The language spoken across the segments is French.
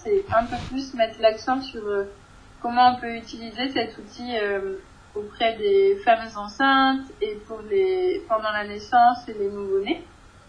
c'est un peu plus mettre l'accent sur comment on peut utiliser cet outil auprès des femmes enceintes et pendant la naissance et les nouveau-nés.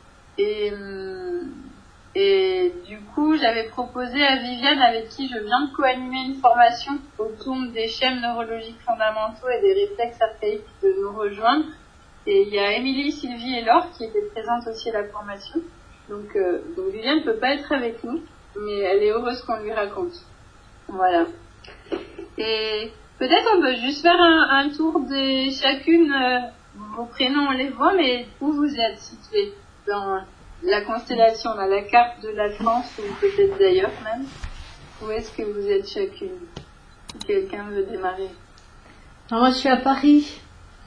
Et du coup, j'avais proposé à Viviane, avec qui je viens de co-animer une formation autour des schèmes neurologiques fondamentaux et des réflexes archaïques, de nous rejoindre. Et il y a Émilie, Sylvie et Laure qui étaient présentes aussi à la formation. Donc Viviane ne peut pas être avec nous, mais elle est heureuse qu'on lui raconte. Voilà. Et peut-être on peut juste faire un tour de chacune. Vos prénoms, on les voit, mais où vous êtes situés dans la constellation, on a la carte de la France, ou peut-être d'ailleurs même. Où est-ce que vous êtes chacune? Si quelqu'un veut démarrer. Alors moi je suis à Paris.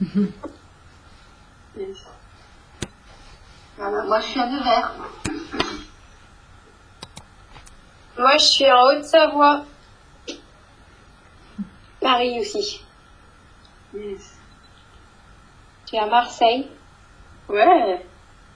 Yes. Voilà, moi je suis à Nevers. Moi je suis en Haute-Savoie. Paris aussi. Yes. Je suis à Marseille. Ouais.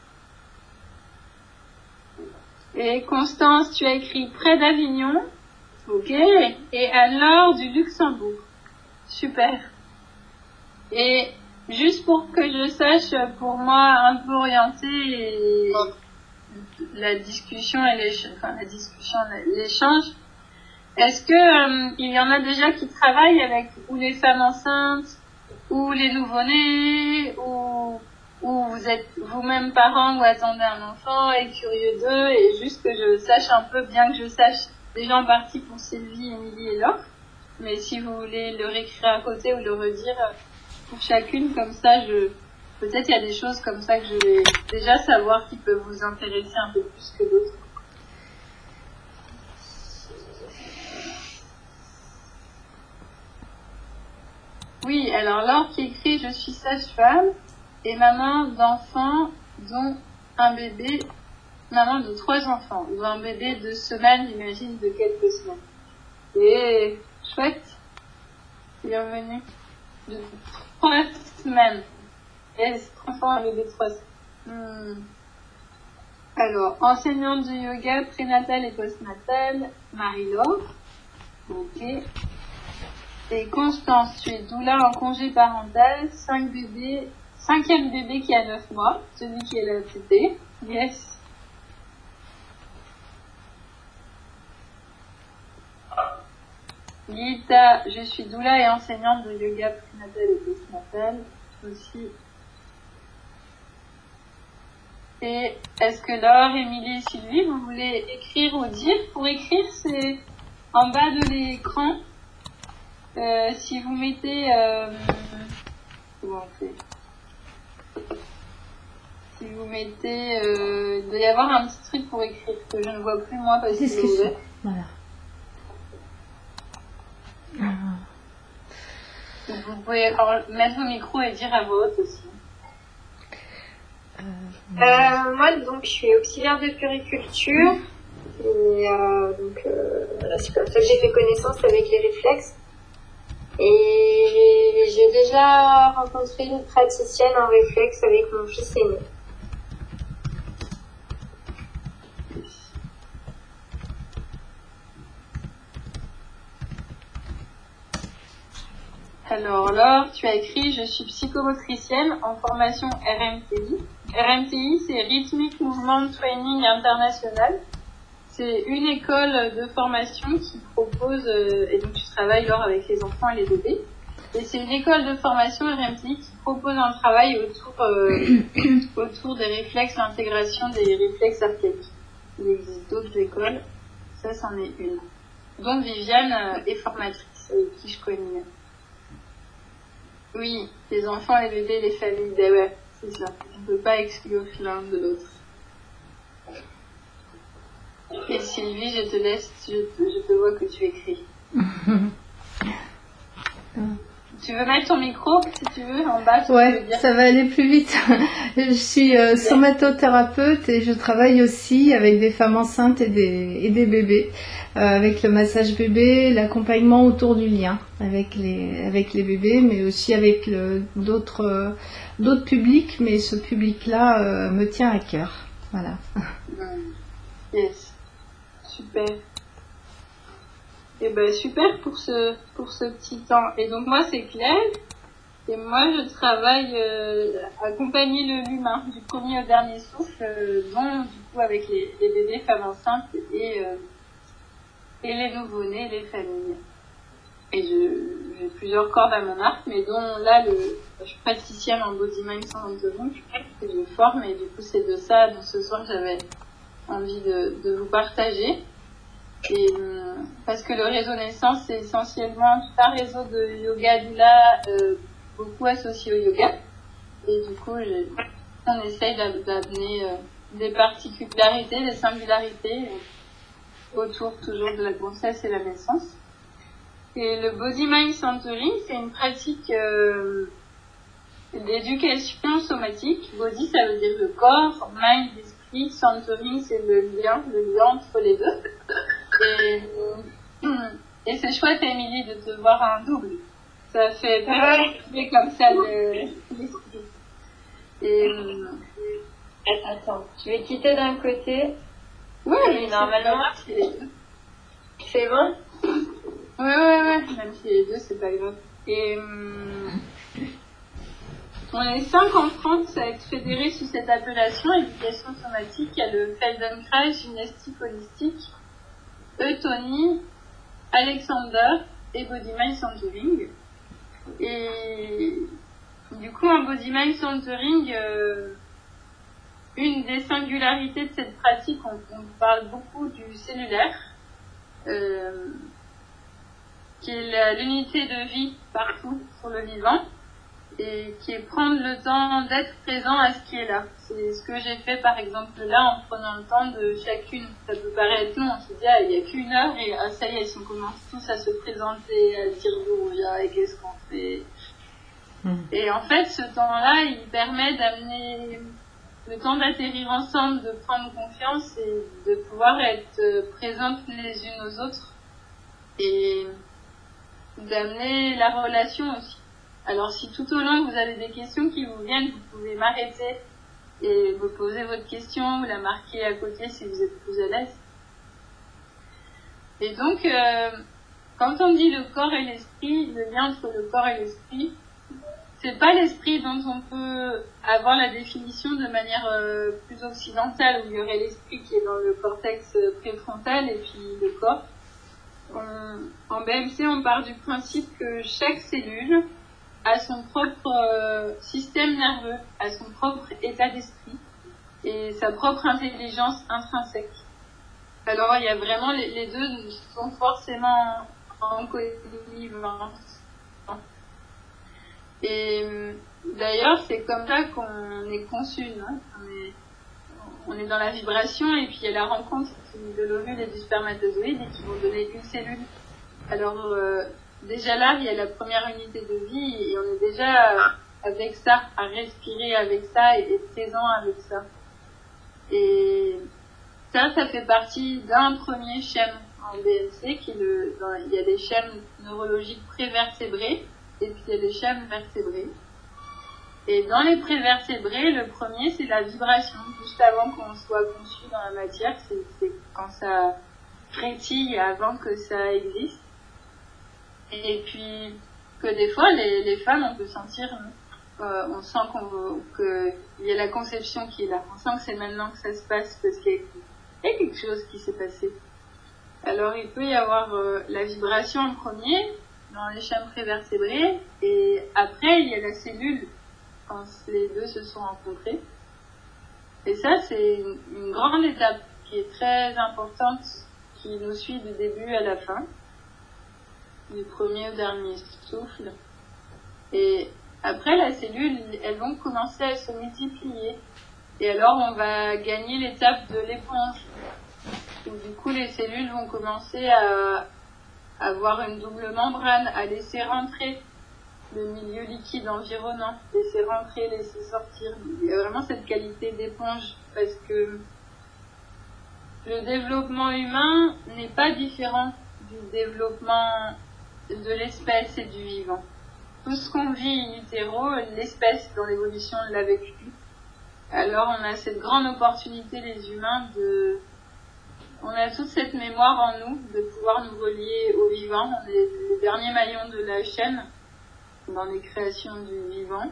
Et Constance, tu as écrit près d'Avignon. Ok. Et Anne-Laure du Luxembourg. Super. Et juste pour que je sache, pour moi, un peu orienter la discussion et l'échange, est-ce que il y en a déjà qui travaillent avec ou les femmes enceintes, ou les nouveau-nés, ou vous êtes vous-même parents ou attendez un enfant et curieux d'eux, et juste que je sache un peu, bien que je sache déjà en partie pour Sylvie, Émilie et Laure, mais si vous voulez le réécrire à côté ou le redire pour chacune, comme ça, peut-être il y a des choses comme ça que je vais déjà savoir qui peuvent vous intéresser un peu plus que d'autres. Oui, alors Laure qui écrit « Je suis sage-femme et maman d'enfants dont un bébé, maman de 3 enfants, dont un bébé de semaines, j'imagine, de quelques semaines. » Et chouette, bienvenue. De 3 semaines. Et 3 enfants, un bébé de 3 semaines. Alors, enseignante de yoga prénatal et postnatal, Marie-Laure. Ok. Et Constance, tu es doula en congé parental, 5e bébé qui a 9 mois, celui qui est la tétée. Yes. Gita, je suis doula et enseignante de yoga prénatal et postnatal aussi. Et est-ce que Laure, Émilie et Sylvie, vous voulez écrire ou dire? Pour écrire, c'est en bas de l'écran. Si vous mettez... comment on fait? Si vous mettez... il doit y avoir un petit truc pour écrire que je ne vois plus moi parce que c'est ouvert. Voilà. Donc vous pouvez mettre vos micros et dire à voix haute aussi. Moi, donc, je suis auxiliaire de puriculture. Et voilà, c'est comme ça que j'ai fait connaissance avec les réflexes. Et j'ai déjà rencontré une praticienne en réflexe avec mon fils aîné. Alors Laure, tu as écrit « Je suis psychomotricienne en formation RMTI ». RMTI, c'est Rhythmic Movement Training International. C'est une école de formation qui propose, et donc tu travailles Laure avec les enfants et les bébés, et c'est une école de formation RMTI qui propose un travail autour des réflexes, l'intégration des réflexes archaïques. Il existe d'autres écoles, ça c'en est une. Donc Viviane est formatrice, qui je connais. Oui, les enfants, les bébés, les familles, ben ouais, c'est ça. On ne peut pas exclure l'un de l'autre. Et Sylvie, je te laisse, je te vois que tu écris. Tu veux mettre ton micro, si tu veux, en bas? Ouais, ça va aller plus vite. Je suis somatothérapeute et je travaille aussi avec des femmes enceintes et des bébés, avec le massage bébé, l'accompagnement autour du lien avec les bébés, mais aussi avec d'autres publics, mais ce public-là me tient à cœur. Voilà. Yes. Super. Et ben super pour ce petit temps. Et donc moi c'est Claire. Et moi, je travaille à accompagner l'humain du premier au dernier souffle, dont du coup avec les bébés, femmes enceintes et les nouveau-nés, les familles. Et j'ai plusieurs cordes à mon arc, mais dont là, je suis praticienne en Body Mind Centering, que je forme, et du coup c'est de ça dont ce soir j'avais envie de vous partager. Et parce que le réseau Naissance, c'est essentiellement tout un réseau de yoga doula, beaucoup associé au yoga. Et du coup, on essaye d'amener des particularités, des singularités autour toujours de la grossesse et la naissance. Et le Body Mind Centering, c'est une pratique d'éducation somatique. Body, ça veut dire le corps, mind, l'esprit, centering, c'est le lien entre les deux. Et c'est chouette, Émilie, de te voir en double. Ça fait parler comme ça l'esprit. Et attends, je vais quitter d'un côté. Oui, et normalement, c'est bon. Ouais, même si les deux, c'est pas grave. Et on est 5 en France à être fédérés sous cette appellation éducation somatique. Il y a le Feldenkrais, gymnastique holistique, Tony, Alexander et Body Mind Centering. Et du coup, en Body Mind Centering, une des singularités de cette pratique, on parle beaucoup du cellulaire, qui est l'unité de vie partout sur le vivant, et qui est prendre le temps d'être présent à ce qui est là. C'est ce que j'ai fait par exemple là, en prenant le temps de chacune. Ça peut paraître long, on se dit il n'y a qu'une heure et ça y est, on commence tous à se présenter, à se dire d'où on vient et qu'est-ce qu'on fait. Et en fait, ce temps-là, il permet d'amener le temps d'atterrir ensemble, de prendre confiance et de pouvoir être présentes les unes aux autres et d'amener la relation aussi. Alors si tout au long vous avez des questions qui vous viennent, vous pouvez m'arrêter et me poser votre question ou la marquer à côté si vous êtes plus à l'aise. Et donc, quand on dit le corps et l'esprit, le lien entre le corps et l'esprit, c'est pas l'esprit dont on peut avoir la définition de manière plus occidentale, où il y aurait l'esprit qui est dans le cortex préfrontal et puis le corps. En BMC, on part du principe que chaque cellule a son propre système nerveux, a son propre état d'esprit et sa propre intelligence intrinsèque. Alors, il y a vraiment les deux sont forcément en connivence. Et d'ailleurs, c'est comme ça qu'on est conçu. Hein. On est dans la vibration et puis il y a la rencontre de l'ovule et du spermatozoïde et qui vont donner une cellule. Alors, déjà là, il y a la première unité de vie et on est déjà avec ça, à respirer avec ça et être présent avec ça. Et ça fait partie d'un premier schème en BMC il y a des schèmes neurologiques prévertébrés et puis il y a des schèmes vertébrés. Et dans les prévertébrés, le premier, c'est la vibration. Juste avant qu'on soit conçu dans la matière, c'est quand ça frétille avant que ça existe. Et puis, que des fois, les femmes, on peut sentir, on sent qu'il y a la conception qui est là. On sent que c'est maintenant que ça se passe parce qu'il y a quelque chose qui s'est passé. Alors, il peut y avoir la vibration en premier, dans les schèmes prévertébrés, et après, il y a la cellule, quand les deux se sont rencontrés. Et ça, c'est une grande étape qui est très importante, qui nous suit du début à la fin, du premier au dernier souffle. Et après, la cellule, elles vont commencer à se multiplier. Et alors, on va gagner l'étape de l'éponge. où du coup les cellules vont commencer à avoir une double membrane, à laisser rentrer le milieu liquide environnant, laisser rentrer, laisser sortir. Il y a vraiment cette qualité d'éponge parce que le développement humain n'est pas différent du développement de l'espèce et du vivant. Tout ce qu'on vit in utero, l'espèce dans l'évolution l'a vécu. Alors on a cette grande opportunité les humains on a toute cette mémoire en nous de pouvoir nous relier au vivant. On est le dernier maillon de la chaîne dans les créations du vivant.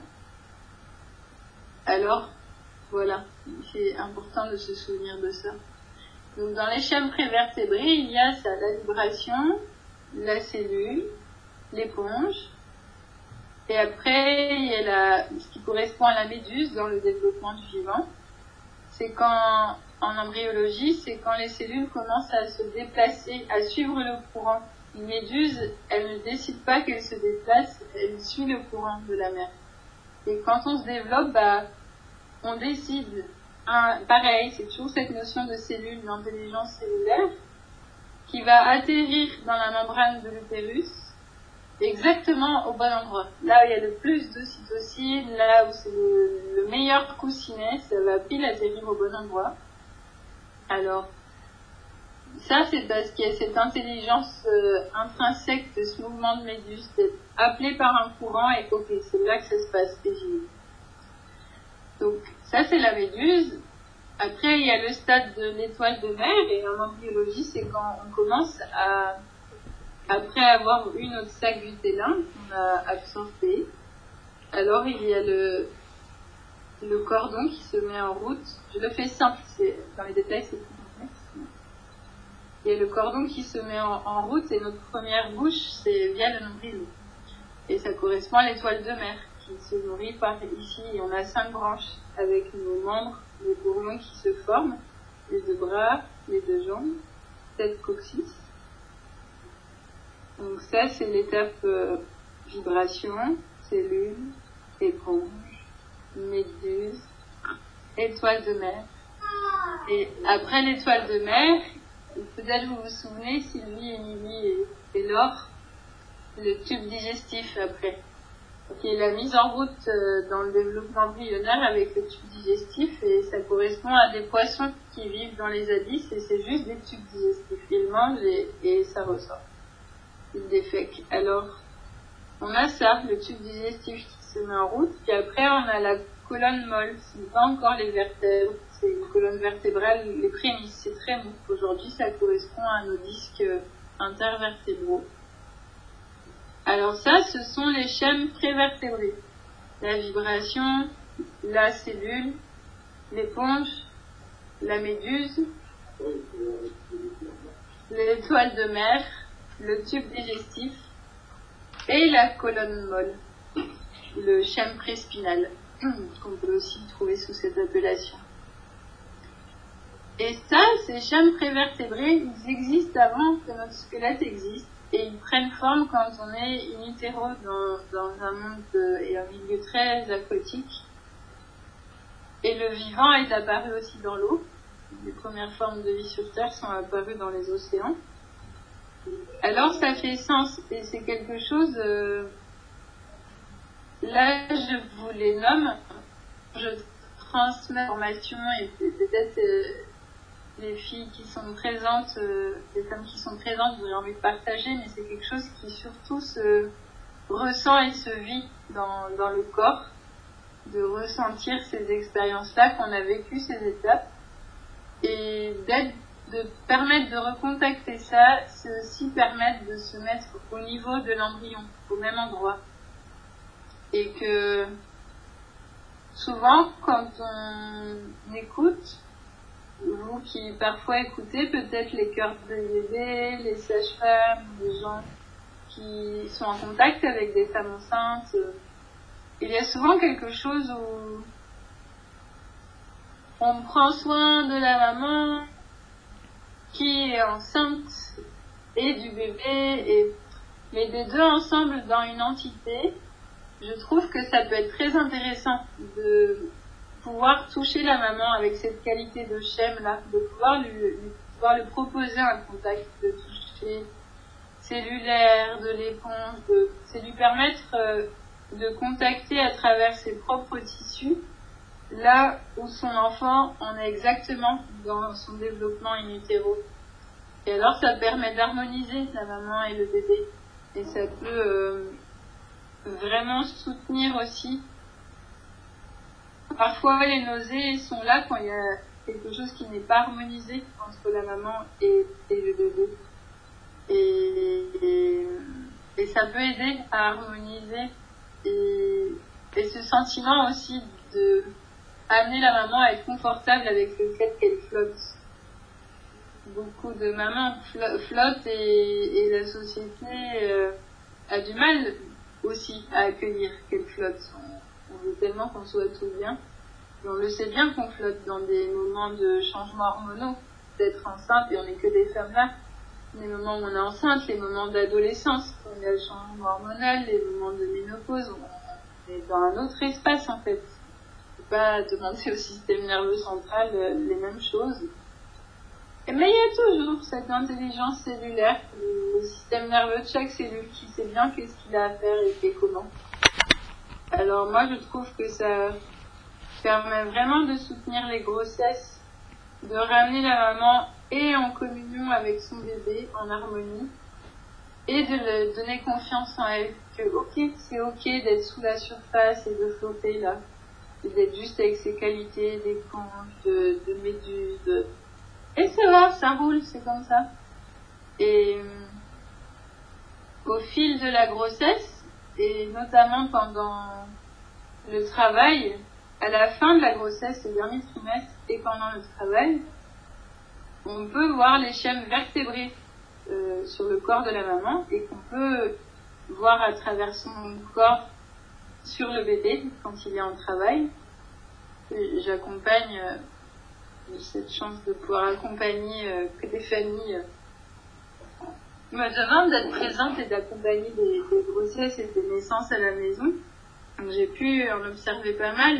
Alors, voilà, c'est important de se souvenir de ça. Donc dans les schèmes prévertébrés, il y a ça, la vibration, la cellule, l'éponge, et après il y a ce qui correspond à la méduse dans le développement du vivant. C'est quand, en embryologie, c'est quand les cellules commencent à se déplacer, à suivre le courant. Une méduse, elle ne décide pas qu'elle se déplace, elle suit le courant de la mer. Et quand on se développe, on décide. Pareil, c'est toujours cette notion de cellule, d'intelligence cellulaire, qui va atterrir dans la membrane de l'utérus, exactement au bon endroit. Là où il y a le plus de cytocine, là où c'est le meilleur coussinet, ça va pile atterrir au bon endroit. Alors, ça c'est parce qu'il y a cette intelligence intrinsèque de ce mouvement de méduse, d'être appelé par un courant et ok, c'est là que ça se passe, et j'y vais. Donc, ça c'est la méduse. Après, il y a le stade de l'étoile de mer, et en embryologie, c'est quand on commence à, après avoir eu notre sac vitellin qu'on a absorbé, alors il y a le cordon qui se met en route. Je le fais simple, dans les détails c'est plus complexe. Il y a le cordon qui se met en route, et notre première bouche, c'est via le nombril. Et ça correspond à l'étoile de mer, qui se nourrit par ici, et on a 5 branches avec nos membres, les bourrelons qui se forment, les 2 bras, les 2 jambes, tête, coccyx. Donc ça c'est l'étape vibration, cellule, éponge, méduse, étoile de mer. Et après l'étoile de mer, peut-être vous vous souvenez, Sylvie, Émilie et Laure, le tube digestif après, qui est la mise en route dans le développement embryonnaire avec le tube digestif, et ça correspond à des poissons qui vivent dans les abysses, et c'est juste des tubes digestifs. Ils mangent et ça ressort. Ils défèquent. Alors, on a ça, le tube digestif qui se met en route, puis après on a la colonne molle, ce n'est pas encore les vertèbres, c'est une colonne vertébrale, les prémices, c'est très mou. Aujourd'hui, ça correspond à nos disques intervertébraux. Alors ça, ce sont les schèmes prévertébrés. La vibration, la cellule, l'éponge, la méduse, l'étoile de mer, le tube digestif et la colonne molle, le schème préspinal, qu'on peut aussi trouver sous cette appellation. Et ça, ces schèmes prévertébrés, ils existent avant que notre squelette existe. Et ils prennent forme quand on est in utero dans un monde et un milieu très aquatique. Et le vivant est apparu aussi dans l'eau. Les premières formes de vie sur Terre sont apparues dans les océans. Alors ça fait sens, et c'est quelque chose... là, je vous les nomme. Je transmets l'information, et peut-être... les filles qui sont présentes, les femmes qui sont présentes, j'aurais envie de partager, mais c'est quelque chose qui surtout se ressent et se vit dans le corps, de ressentir ces expériences-là, qu'on a vécues, ces étapes, et de permettre de recontacter ça, c'est aussi permettre de se mettre au niveau de l'embryon, au même endroit. Et que souvent, quand on écoute, vous qui parfois écoutez peut-être les cœurs de bébés, les sages-femmes, les gens qui sont en contact avec des femmes enceintes, il y a souvent quelque chose où on prend soin de la maman qui est enceinte et du bébé, mais des deux ensemble dans une entité. Je trouve que ça peut être très intéressant de pouvoir toucher la maman avec cette qualité de schème là, de pouvoir lui proposer un contact, de toucher cellulaire, de l'éponge, c'est lui permettre de contacter à travers ses propres tissus là où son enfant en est exactement dans son développement in utero. Et alors ça permet d'harmoniser la maman et le bébé, et ça peut vraiment soutenir aussi. Parfois, les nausées sont là quand il y a quelque chose qui n'est pas harmonisé entre la maman et le bébé. Et ça peut aider à harmoniser et ce sentiment aussi de amener la maman à être confortable avec le fait qu'elle flotte. Beaucoup de mamans flottent et la société a du mal aussi à accueillir qu'elle flotte. On veut tellement qu'on soit tout bien. Et on le sait bien qu'on flotte dans des moments de changement hormonaux, d'être enceinte, et on n'est que des femmes là. Les moments où on est enceinte, les moments d'adolescence, quand il y a le changement hormonal, les moments de ménopause, on est dans un autre espace en fait. On ne peut pas demander au système nerveux central les mêmes choses. Mais il y a toujours cette intelligence cellulaire, le système nerveux de chaque cellule qui sait bien qu'est-ce qu'il a à faire et fait comment. Alors moi je trouve que ça permet vraiment de soutenir les grossesses, de ramener la maman et en communion avec son bébé, en harmonie, et de lui donner confiance en elle, que c'est ok d'être sous la surface et de flotter là, et d'être juste avec ses qualités d'éponge, de méduse, et c'est là, ça roule, c'est comme ça. Et au fil de la grossesse, et notamment pendant le travail, à la fin de la grossesse, le dernier trimestre, et pendant le travail, on peut voir les schèmes vertébrés sur le corps de la maman et qu'on peut voir à travers son corps sur le bébé quand il est en travail. J'accompagne, j'ai cette chance de pouvoir accompagner que des familles me demandent d'être présente et d'accompagner des grossesses et des naissances à la maison. Donc j'ai pu en observer pas mal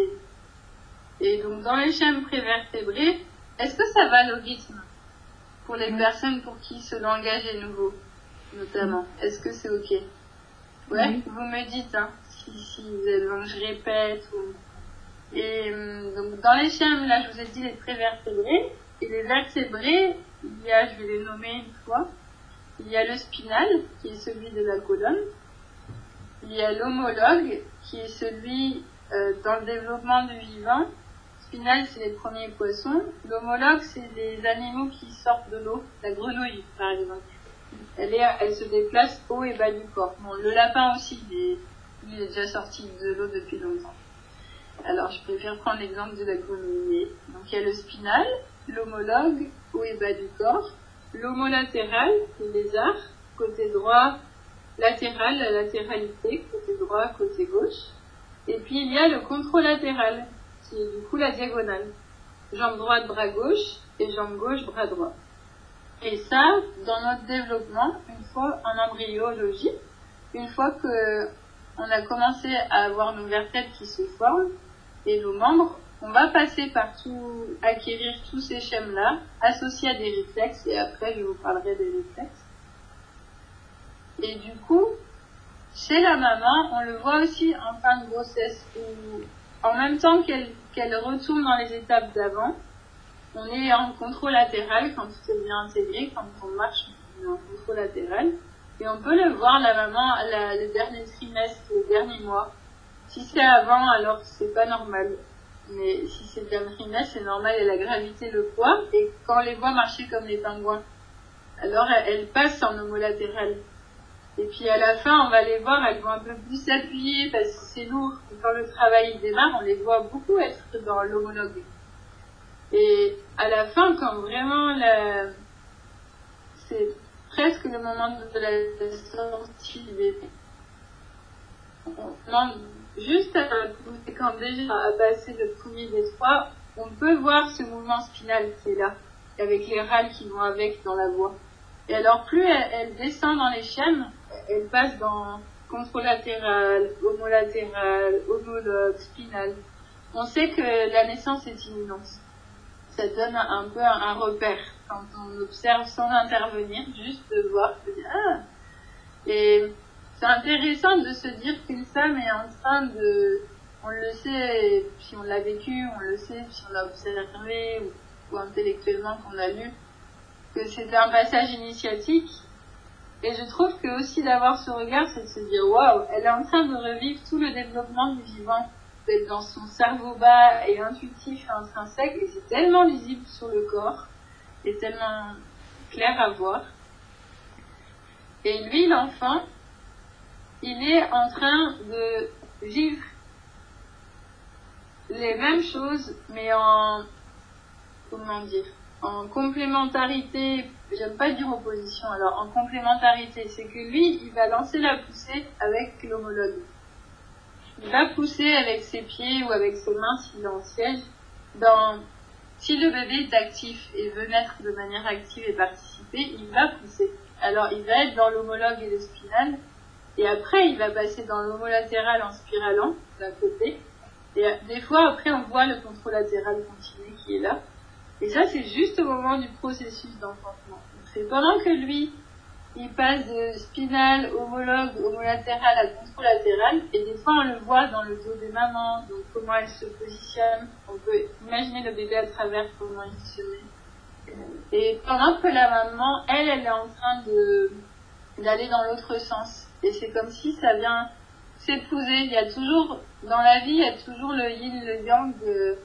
et donc dans les schèmes prévertébrés, est-ce que ça va le rythme pour les personnes pour qui ce langage est nouveau, notamment? Est-ce que c'est ok? Ouais, vous me dites, hein, si vous avez besoin que je répète. Et donc dans les schèmes, là je vous ai dit les prévertébrés, et les vertébrés, il y a, je vais les nommer une fois, il y a le spinal, qui est celui de la colonne, il y a l'homologue, qui est celui dans le développement du vivant. Spinal, c'est les premiers poissons. L'homologue, c'est les animaux qui sortent de l'eau. La grenouille, par exemple. Elle se déplace haut et bas du corps. Bon, le lapin aussi, il est déjà sorti de l'eau depuis longtemps. Alors, je préfère prendre l'exemple de la grenouille. Donc, il y a le spinal, l'homologue, haut et bas du corps. L'homolatéral, le lézard, côté droit, latéral, la latéralité, côté droit, côté gauche. Et puis, il y a le contralatéral, qui est du coup la diagonale. Jambe droite, bras gauche, et jambe gauche, bras droit. Et ça, dans notre développement, une fois en embryologie, une fois que on a commencé à avoir nos vertèbres qui se forment, et nos membres, on va passer par acquérir tous ces schèmes-là, associés à des réflexes, et après je vous parlerai des réflexes. Et du coup, chez la maman, on le voit aussi en fin de grossesse, où en même temps qu'elle retourne dans les étapes d'avant, on est en contralatéral quand tout est bien intégré, quand on marche, on est en contralatéral. Et on peut le voir, la maman, le dernier trimestre, le dernier mois. Si c'est avant, alors c'est pas normal. Mais si c'est le dernier trimestre, c'est normal, elle a la gravité, le poids. Et quand on les voit marcher comme les pingouins, alors elles passent en homolatéral. Et puis à la fin, on va les voir, elles vont un peu plus s'appuyer parce que c'est lourd. Et quand le travail démarre, on les voit beaucoup être dans l'homologue. Et à la fin, quand vraiment c'est presque le moment de la sortie du bébé, on demande juste quand déjà à passer le premier des trois, on peut voir ce mouvement spinal qui est là, avec les râles qui vont avec dans la voie. Et alors plus elle descend dans les schèmes, elle passe dans contralatéral, homolatéral, homologue, spinal. On sait que la naissance est imminente. Ça donne un peu un repère quand on observe sans intervenir, juste de voir, de dire ah. Et c'est intéressant de se dire qu'une femme est en train de, on le sait, si on l'a vécu, on le sait, si on l'a observé ou intellectuellement qu'on a lu, que c'est un passage initiatique. Et je trouve que aussi d'avoir ce regard, c'est de se dire waouh, elle est en train de revivre tout le développement du vivant d'être dans son cerveau bas et intuitif et intrinsèque, et c'est tellement lisible sur le corps, et tellement clair à voir. Et lui, l'enfant, il est en train de vivre les mêmes choses, mais en complémentarité. J'aime pas dire opposition, alors en complémentarité, c'est que lui, il va lancer la poussée avec l'homologue. Il va pousser avec ses pieds ou avec ses mains s'il est en siège. Si le bébé est actif et veut naître de manière active et participer, il va pousser. Alors il va être dans l'homologue et le spinal, et après il va passer dans l'homolatéral en spiralant d'un côté, et des fois après on voit le contralatéral continu qui est là, et ça c'est juste au moment du processus d'enfantement. C'est pendant que lui il passe de spinal, homologue, homolatéral à contralatéral, et des fois on le voit dans le dos des mamans, donc comment elles se positionnent, on peut imaginer le bébé à travers comment il se met. Et pendant que la maman, elle est en train d'aller dans l'autre sens. Et c'est comme si ça vient s'épouser. Il y a toujours, dans la vie, il y a toujours le yin, le yang,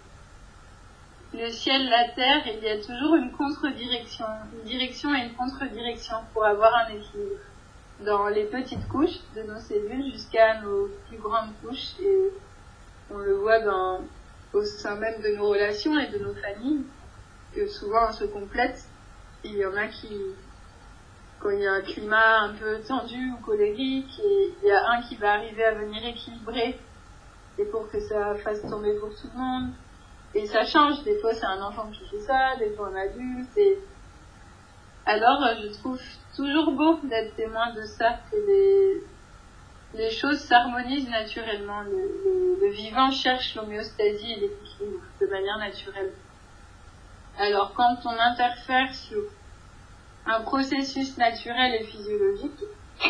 le ciel, la terre, et il y a toujours une contre-direction. Une direction et une contre-direction pour avoir un équilibre. Dans les petites couches de nos cellules jusqu'à nos plus grandes couches. Et on le voit au sein même de nos relations et de nos familles. Que souvent on se complète. Il y en a qui, quand il y a un climat un peu tendu ou colérique, et il y a un qui va arriver à venir équilibrer, et pour que ça fasse tomber pour tout le monde. Et ça change, des fois c'est un enfant qui fait ça, des fois un adulte, et alors je trouve toujours beau d'être témoin de ça, que les choses s'harmonisent naturellement. Le vivant cherche l'homéostasie et l'équilibre de manière naturelle. Alors, quand on interfère sur un processus naturel et physiologique,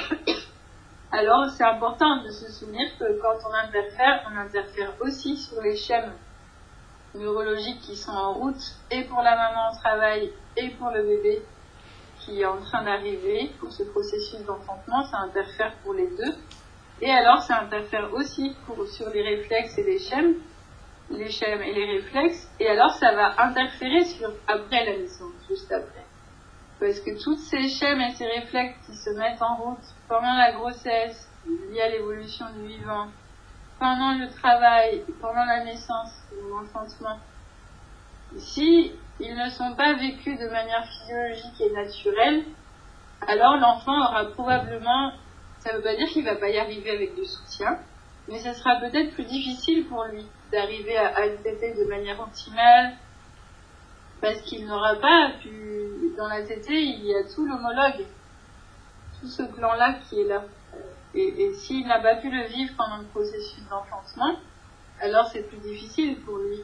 alors c'est important de se souvenir que quand on interfère aussi sur les schèmes neurologiques qui sont en route, et pour la maman au travail, et pour le bébé qui est en train d'arriver pour ce processus d'enfantement, ça interfère pour les deux. Et alors, ça interfère aussi sur les réflexes et les schèmes et les réflexes, et alors ça va interférer sur après la naissance, juste après. Parce que toutes ces schèmes et ces réflexes qui se mettent en route pendant la grossesse, liés à l'évolution du vivant, pendant le travail, pendant la naissance ou l'enfantement, si ils ne sont pas vécus de manière physiologique et naturelle, alors l'enfant aura probablement, ça ne veut pas dire qu'il ne va pas y arriver avec du soutien, mais ce sera peut-être plus difficile pour lui d'arriver à allaiter de manière optimale, parce qu'il n'aura pas pu, dans la tétée, il y a tout l'homologue, tout ce plan-là qui est là. Et s'il n'a pas pu le vivre pendant le processus d'enfantement, alors c'est plus difficile pour lui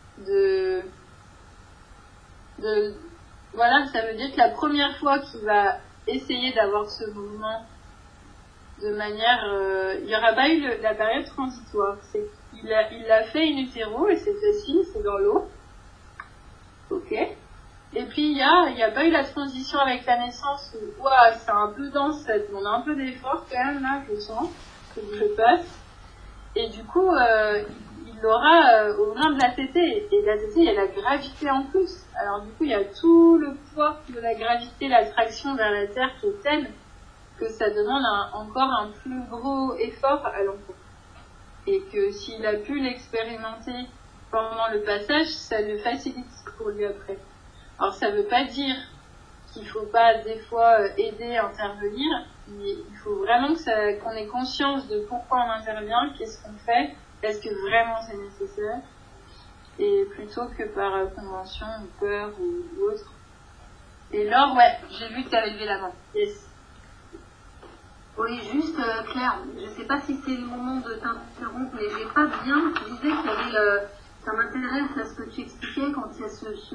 voilà, ça veut dire que la première fois qu'il va essayer d'avoir ce mouvement de manière, il n'y aura pas eu la période transitoire. Il l'a fait in utero et c'est facile, c'est dans l'eau. Ok. Et puis il y a pas eu la transition avec la naissance où, ouah, c'est un peu dense, ça demande un peu d'effort quand même là, je sens, que je passe. Et du coup, il l'aura au moment de la tétée. Et la tétée, il y a la gravité en plus. Alors du coup, il y a tout le poids de la gravité, l'attraction vers la Terre qui est telle que ça demande encore un plus gros effort à l'enfant. Et que s'il a pu l'expérimenter pendant le passage, ça le facilite pour lui après. Alors ça veut pas dire qu'il faut pas des fois aider, intervenir, mais il faut vraiment qu'on ait conscience de pourquoi on intervient, qu'est-ce qu'on fait, est-ce que vraiment c'est nécessaire, et plutôt que par convention ou peur ou autre. Et Laure, ouais, j'ai vu que tu avais levé la main. Yes. Oui, juste Claire, je ne sais pas si c'est le moment de t'interrompre, mais j'ai pas bien. Tu disais qu'il y avait, ça m'intéresse à ce que tu expliquais quand il y a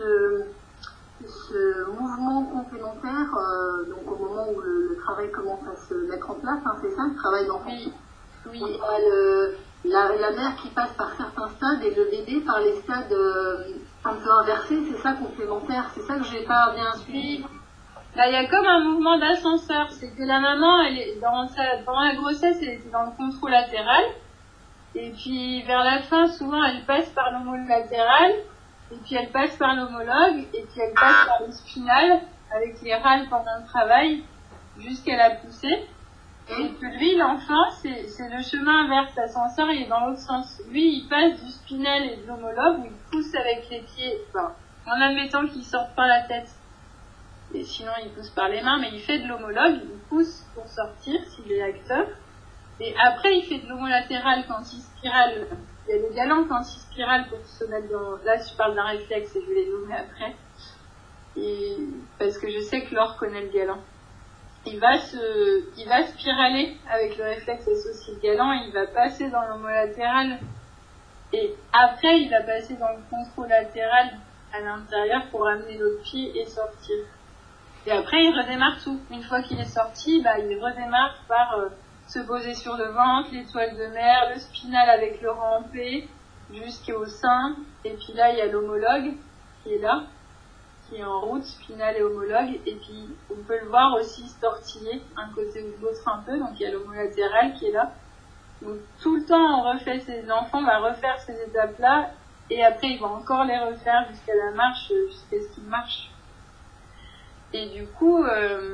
ce mouvement complémentaire, donc au moment où le travail commence à se mettre en place, hein, c'est ça, le travail d'enfant. Oui. Il y a la mère qui passe par certains stades et le bébé par les stades un peu inversés, c'est ça complémentaire, c'est ça que j'ai pas bien suivi. Là, il y a comme un mouvement d'ascenseur, c'est que la maman, elle est dans la grossesse, elle était dans le contralatéral, Et puis vers la fin, souvent elle passe par l'homolatéral, et puis elle passe par l'homologue, et puis elle passe par le spinal, avec les râles pendant le travail, jusqu'à la poussée. Et que lui, l'enfant, c'est le chemin inverse. L'ascenseur, il est dans l'autre sens. Lui, il passe du spinal et de l'homologue, où il pousse avec les pieds, en admettant qu'il sorte par la tête. Et sinon, il pousse par les mains, mais il fait de l'homologue, il pousse pour sortir, s'il est acteur. Et après, il fait de l'homolatéral quand il spirale. Il y a des galants quand il spirale pour se mettre dans... Là, je parle d'un réflexe et je vais les nommer après. Et... Parce que je sais que Laure connaît le galant. Il va spiraler avec le réflexe associé de galant, il va passer dans l'homolatéral. Et après, il va passer dans le contralatéral à l'intérieur pour amener l'autre pied et sortir. Et après, il redémarre tout. Une fois qu'il est sorti, il redémarre par se poser sur le ventre, l'étoile de mer, le spinal avec le rampé, jusqu'au sein. Et puis là, il y a l'homologue qui est là, qui est en route, spinal et homologue. Et puis, on peut le voir aussi se tortiller un côté ou l'autre un peu. Donc, il y a l'homolatéral qui est là. Donc, tout le temps, on refait l'enfant va refaire ces étapes-là. Et après, il va encore les refaire jusqu'à la marche, jusqu'à ce qu'il marche. Et du coup,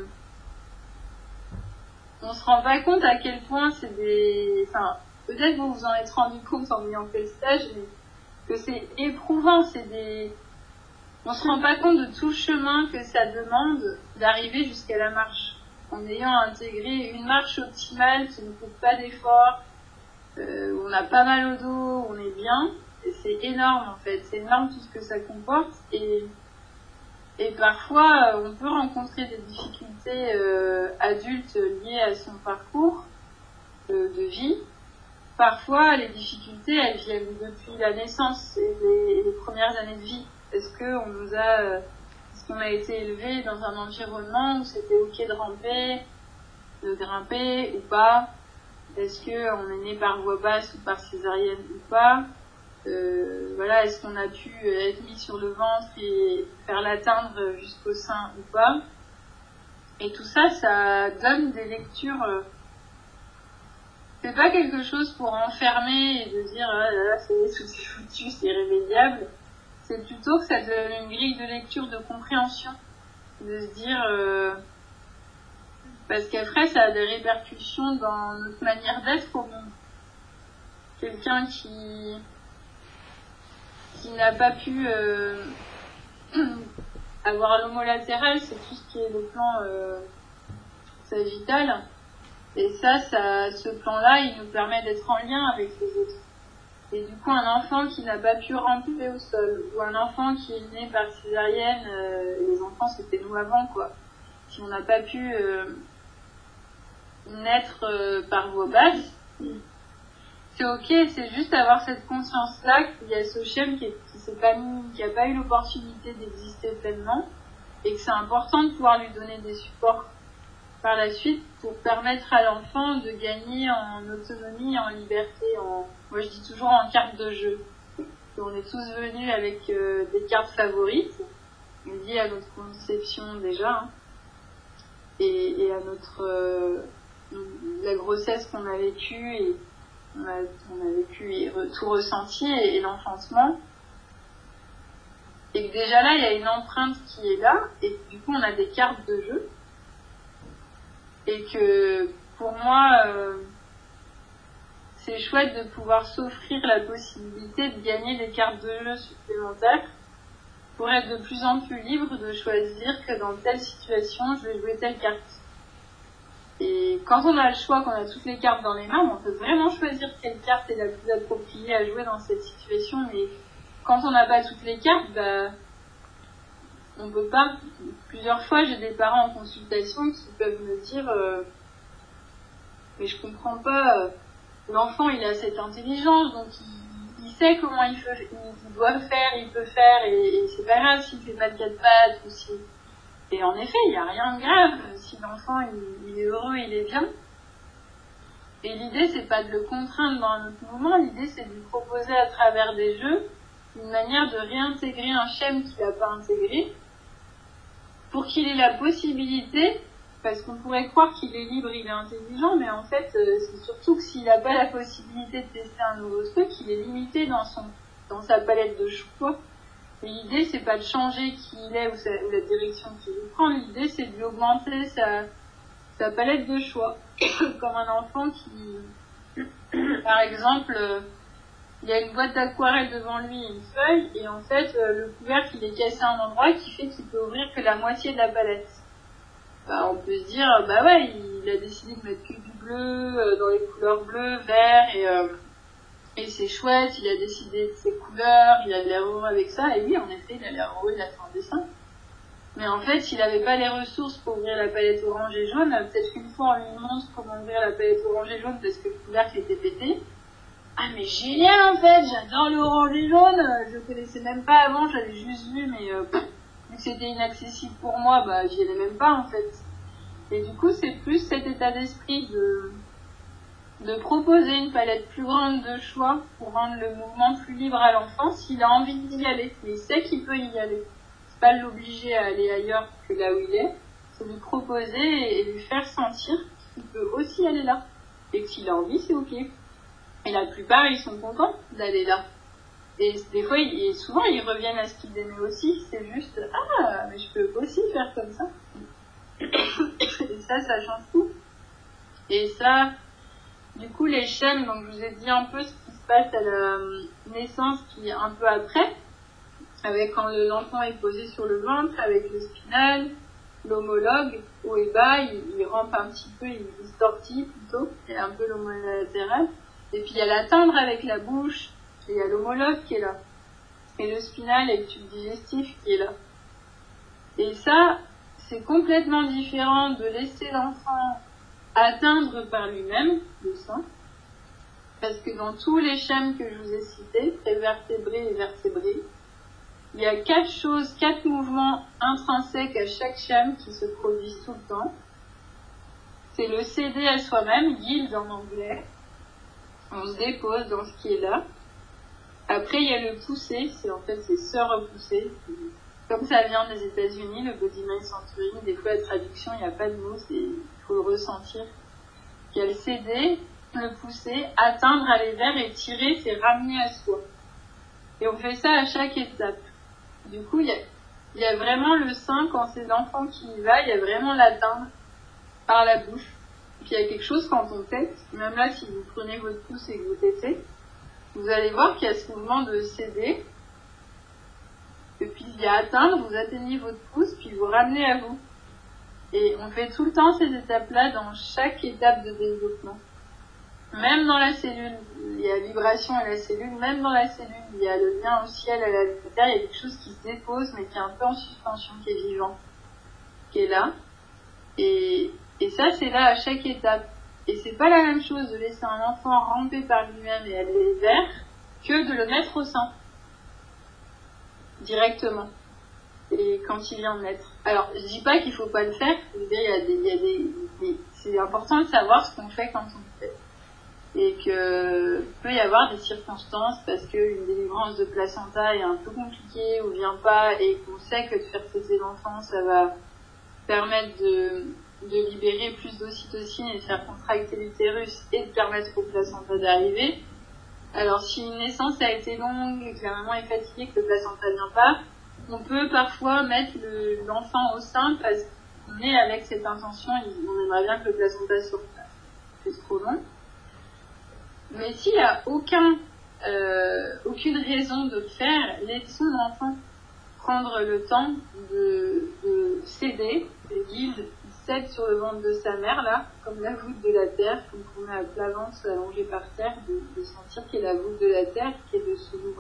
on se rend pas compte à quel point c'est des... Enfin, peut-être vous vous en êtes rendu compte en ayant fait le stage, mais que c'est éprouvant, c'est des... On se rend pas compte de tout le chemin que ça demande d'arriver jusqu'à la marche. En ayant intégré une marche optimale qui ne coûte pas d'effort, où on a pas mal au dos, on est bien. Et c'est énorme en fait, c'est énorme tout ce que ça comporte. Et parfois, on peut rencontrer des difficultés adultes liées à son parcours de vie. Parfois, les difficultés, elles viennent depuis la naissance et les premières années de vie. Est-ce qu'on a été élevé dans un environnement où c'était ok de ramper, de grimper ou pas? Est-ce qu'on est né par voie basse ou par césarienne ou pas? Est-ce qu'on a pu être mis sur le ventre et faire l'atteindre jusqu'au sein ou pas? Et tout ça, ça donne des lectures. C'est pas quelque chose pour enfermer et de dire tout est foutu, c'est irrémédiable. C'est plutôt que ça donne une grille de lecture de compréhension, de se dire parce qu'après ça a des répercussions dans notre manière d'être au monde. Quelqu'un qui n'a pas pu avoir l'homolatéral, c'est tout ce qui est le plan sagittal. Et ce plan-là, il nous permet d'être en lien avec les autres. Et du coup, un enfant qui n'a pas pu ramper au sol, ou un enfant qui est né par césarienne, les enfants c'était nous avant, quoi. Si on n'a pas pu naître par voie basse, c'est ok, c'est juste avoir cette conscience-là qu'il y a ce schème qui n'a pas eu l'opportunité d'exister pleinement, et que c'est important de pouvoir lui donner des supports par la suite pour permettre à l'enfant de gagner en autonomie, en liberté, moi je dis toujours en carte de jeu. On est tous venus avec des cartes favorites, liées à notre conception déjà, et à la grossesse qu'on a vécue, et on a vécu et tout ressenti, et l'enfantement. Et que déjà là, il y a une empreinte qui est là, et du coup on a des cartes de jeu. Et que pour moi, c'est chouette de pouvoir s'offrir la possibilité de gagner des cartes de jeu supplémentaires pour être de plus en plus libre de choisir que dans telle situation, je vais jouer telle carte. Et quand on a le choix, qu'on a toutes les cartes dans les mains, on peut vraiment choisir quelle carte est la plus appropriée à jouer dans cette situation. Mais quand on n'a pas toutes les cartes, on peut pas. Plusieurs fois, j'ai des parents en consultation qui peuvent me dire mais je comprends pas, l'enfant il a cette intelligence, donc il sait comment il doit faire, il peut faire, et c'est pas grave s'il fait pas de quatre pattes ou si... Et en effet, il n'y a rien de grave si l'enfant il est heureux, il est bien. Et l'idée c'est pas de le contraindre dans un autre moment, l'idée c'est de lui proposer à travers des jeux une manière de réintégrer un schème qu'il n'a pas intégré, pour qu'il ait la possibilité parce qu'on pourrait croire qu'il est libre, il est intelligent, mais en fait, c'est surtout que s'il n'a pas la possibilité de tester un nouveau truc, il est limité dans sa palette de choix. Et l'idée, c'est pas de changer qui il est ou la direction qu'il veut prendre. L'idée, c'est de lui augmenter sa palette de choix. Comme un enfant qui, par exemple, il y a une boîte d'aquarelle devant lui et une feuille, et en fait, le couvercle, il est cassé à un endroit qui fait qu'il peut ouvrir que la moitié de la palette. On peut se dire, ouais, il a décidé de mettre que du bleu, dans les couleurs bleues, vert, et c'est chouette, il a décidé de ses couleurs, il a l'air heureux avec ça, et oui, en effet, il a l'air heureux, il a fait un dessin. Mais en fait, s'il n'avait pas les ressources pour ouvrir la palette orange et jaune, peut-être qu'une fois on lui montre comment ouvrir la palette orange et jaune parce que le couvercle était pété. Ah mais génial en fait, j'adore le orange et jaune, je connaissais même pas avant, j'avais juste vu, mais vu que c'était inaccessible pour moi, j'y allais même pas en fait. Et du coup, c'est plus cet état d'esprit de proposer une palette plus grande de choix pour rendre le mouvement plus libre à l'enfant s'il a envie d'y aller. Mais il sait qu'il peut y aller. C'est pas l'obliger à aller ailleurs que là où il est. C'est lui proposer et lui faire sentir qu'il peut aussi aller là. Et que s'il a envie, c'est ok. Et la plupart, ils sont contents d'aller là. Et des fois, et souvent, ils reviennent à ce qu'ils aimaient aussi. C'est juste, mais je peux aussi faire comme ça. Et ça change tout. Et ça... Du coup, les schèmes, donc je vous ai dit un peu ce qui se passe à la naissance, qui est un peu après, avec quand l'enfant est posé sur le ventre, avec le spinal, l'homologue, haut et bas, il rampe un petit peu, il se tortille plutôt, et un peu l'homolatéral. Et puis il y a la tendre avec la bouche, et il y a l'homologue qui est là. Et le spinal et le tube digestif qui est là. Et ça, c'est complètement différent de laisser l'enfant atteindre par lui-même le sein, parce que dans tous les schèmes que je vous ai cités, prévertébrés et vertébrés, il y a 4 mouvements intrinsèques à chaque schème qui se produisent tout le temps. C'est le céder à soi-même, yield en anglais. On se dépose dans ce qui est là. Après, il y a le pousser, c'est se repousser. Comme ça vient des États-Unis, le body mind centering, des fois la traduction, il n'y a pas de mots, il faut le ressentir. Il y a le céder, le pousser, atteindre, aller vers et tirer, c'est ramener à soi. Et on fait ça à chaque étape. Du coup, il y a vraiment le sein, quand c'est l'enfant qui y va, il y a vraiment l'atteindre par la bouche. Et puis il y a quelque chose quand on tète, même là, si vous prenez votre pouce et que vous tétez, vous allez voir qu'il y a ce mouvement de céder. Et puis il y a atteindre, vous atteignez votre pouce, puis vous ramenez à vous. Et on fait tout le temps ces étapes-là dans chaque étape de développement. Même dans la cellule, il y a vibration à la cellule, même dans la cellule, il y a le lien au ciel, à la terre, il y a quelque chose qui se dépose, mais qui est un peu en suspension, qui est vivant, qui est là. Et ça, c'est là à chaque étape. Et c'est pas la même chose de laisser un enfant ramper par lui-même et aller vers, que de le mettre au sein. Directement. Et quand il vient de naître. Alors, je dis pas qu'il faut pas le faire, je veux dire, c'est important de savoir ce qu'on fait quand on le fait. Et que peut y avoir des circonstances parce qu'une délivrance de placenta est un peu compliquée ou vient pas et qu'on sait que de faire téter l'enfant, ça va permettre de libérer plus d'ocytocine et de faire contracter l'utérus et de permettre au placenta d'arriver. Alors, si une naissance a été longue et que la maman est fatiguée, que le placenta vient pas, on peut parfois mettre l'enfant au sein parce qu'on est avec cette intention, on aimerait bien que le placenta sorte. C'est trop long. Mais s'il n'y a aucune raison de le faire, laissons l'enfant prendre le temps de céder, il cède sur le ventre de sa mère, là, comme la voûte de la terre, comme on met à plat ventre allongé par terre, de sentir qu'il y a la voûte de la terre qui est dessous nous.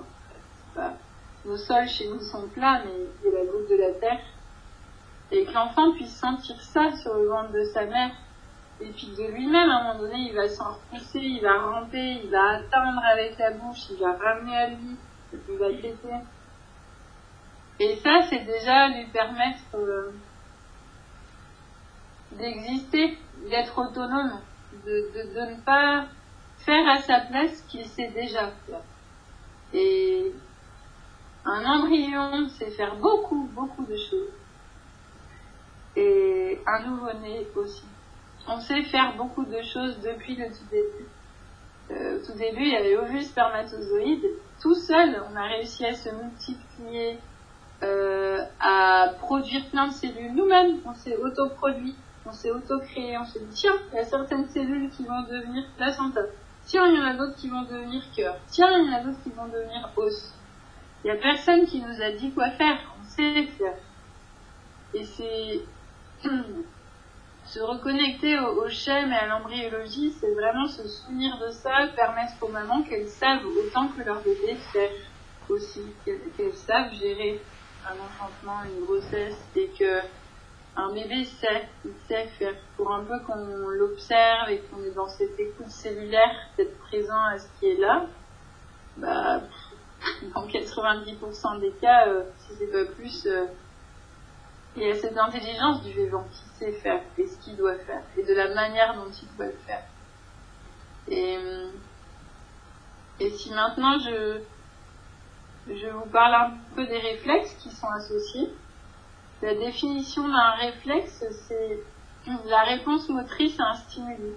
Nos sols chez nous sont plats, mais il y a la voûte de la terre. Et que l'enfant puisse sentir ça sur le ventre de sa mère. Et puis de lui-même, à un moment donné, il va s'en repousser, il va ramper, il va atteindre avec la bouche, il va ramener à lui, il va téter. Et ça, c'est déjà lui permettre d'exister, d'être autonome, de ne pas faire à sa place ce qu'il sait déjà faire. Et un embryon, c'est faire beaucoup, beaucoup de choses. et un nouveau-né aussi. On sait faire beaucoup de choses depuis le tout début. Au tout début, il y avait ovules, spermatozoïdes. Tout seul, on a réussi à se multiplier, à produire plein de cellules. Nous-mêmes, on s'est autoproduit, on s'est auto-créé. On s'est dit, tiens, il y a certaines cellules qui vont devenir placenta. Tiens, il y en a d'autres qui vont devenir cœur. Tiens, il y en a d'autres qui vont devenir os. Il n'y a personne qui nous a dit quoi faire. On sait faire. Et c'est se reconnecter au schème et à l'embryologie, c'est vraiment se souvenir de ça, permettre aux mamans qu'elles savent autant que leur bébé faire aussi, qu'elles savent gérer un enfantement, une grossesse, et que un bébé il sait faire. Pour un peu qu'on l'observe et qu'on est dans cette écoute cellulaire, d'être présent à ce qui est là, bah, dans 90% des cas, si c'est pas plus, il y a cette intelligence du vivant qui sait faire et ce qu'il doit faire et de la manière dont il doit le faire. Et si maintenant je vous parle un peu des réflexes qui sont associés, la définition d'un réflexe, c'est la réponse motrice à un stimuli.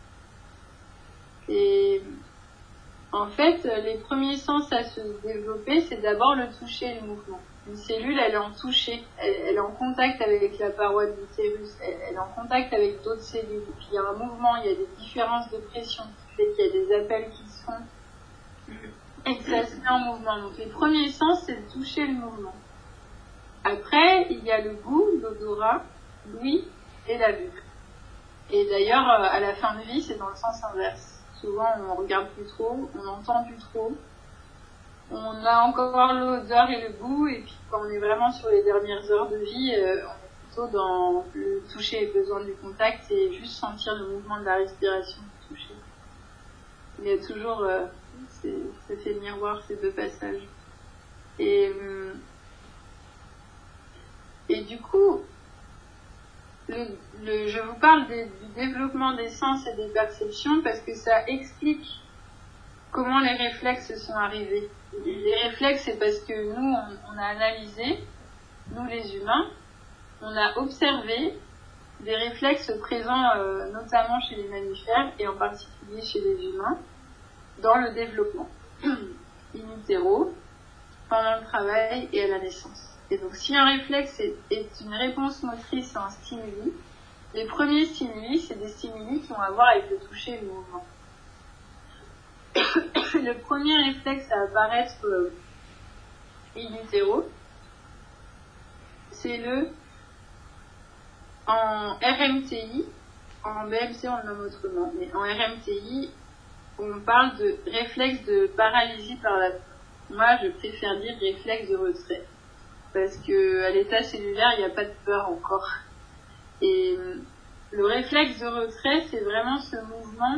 Et en fait, les premiers sens à se développer, c'est d'abord le toucher et le mouvement. Une cellule, elle est en toucher, elle est en contact avec la paroi de l'utérus, elle est en contact avec d'autres cellules. Et puis il y a un mouvement, il y a des différences de pression qui fait qu'il y a des appels qui se font et que ça se met en mouvement. Donc les premiers sens, c'est le toucher et le mouvement. Après, il y a le goût, l'odorat, l'ouïe et la vue. Et d'ailleurs, à la fin de vie, c'est dans le sens inverse. Souvent, on regarde plus trop, on n'entend plus trop. On a encore l'odeur et le goût, et puis quand on est vraiment sur les dernières heures de vie, on est plutôt dans le toucher et besoin du contact et juste sentir le mouvement de la respiration du toucher. Il y a toujours, ça fait miroir ces deux passages. Et du coup, je vous parle du développement des sens et des perceptions parce que ça explique comment les réflexes sont arrivés. Les réflexes, c'est parce que nous, on a analysé, nous les humains, on a observé des réflexes présents notamment chez les mammifères et en particulier chez les humains dans le développement in utero, pendant le travail et à la naissance. Et donc si un réflexe est une réponse motrice à un stimuli, les premiers stimuli, c'est des stimuli qui ont à voir avec le toucher et le mouvement. Le premier réflexe à apparaître in utero, c'est en RMTI, en BMC on le nomme autrement, mais en RMTI, on parle de réflexe de paralysie par la peur. Moi, je préfère dire réflexe de retrait, parce qu'à l'état cellulaire, il n'y a pas de peur encore. Et le réflexe de retrait, c'est vraiment ce mouvement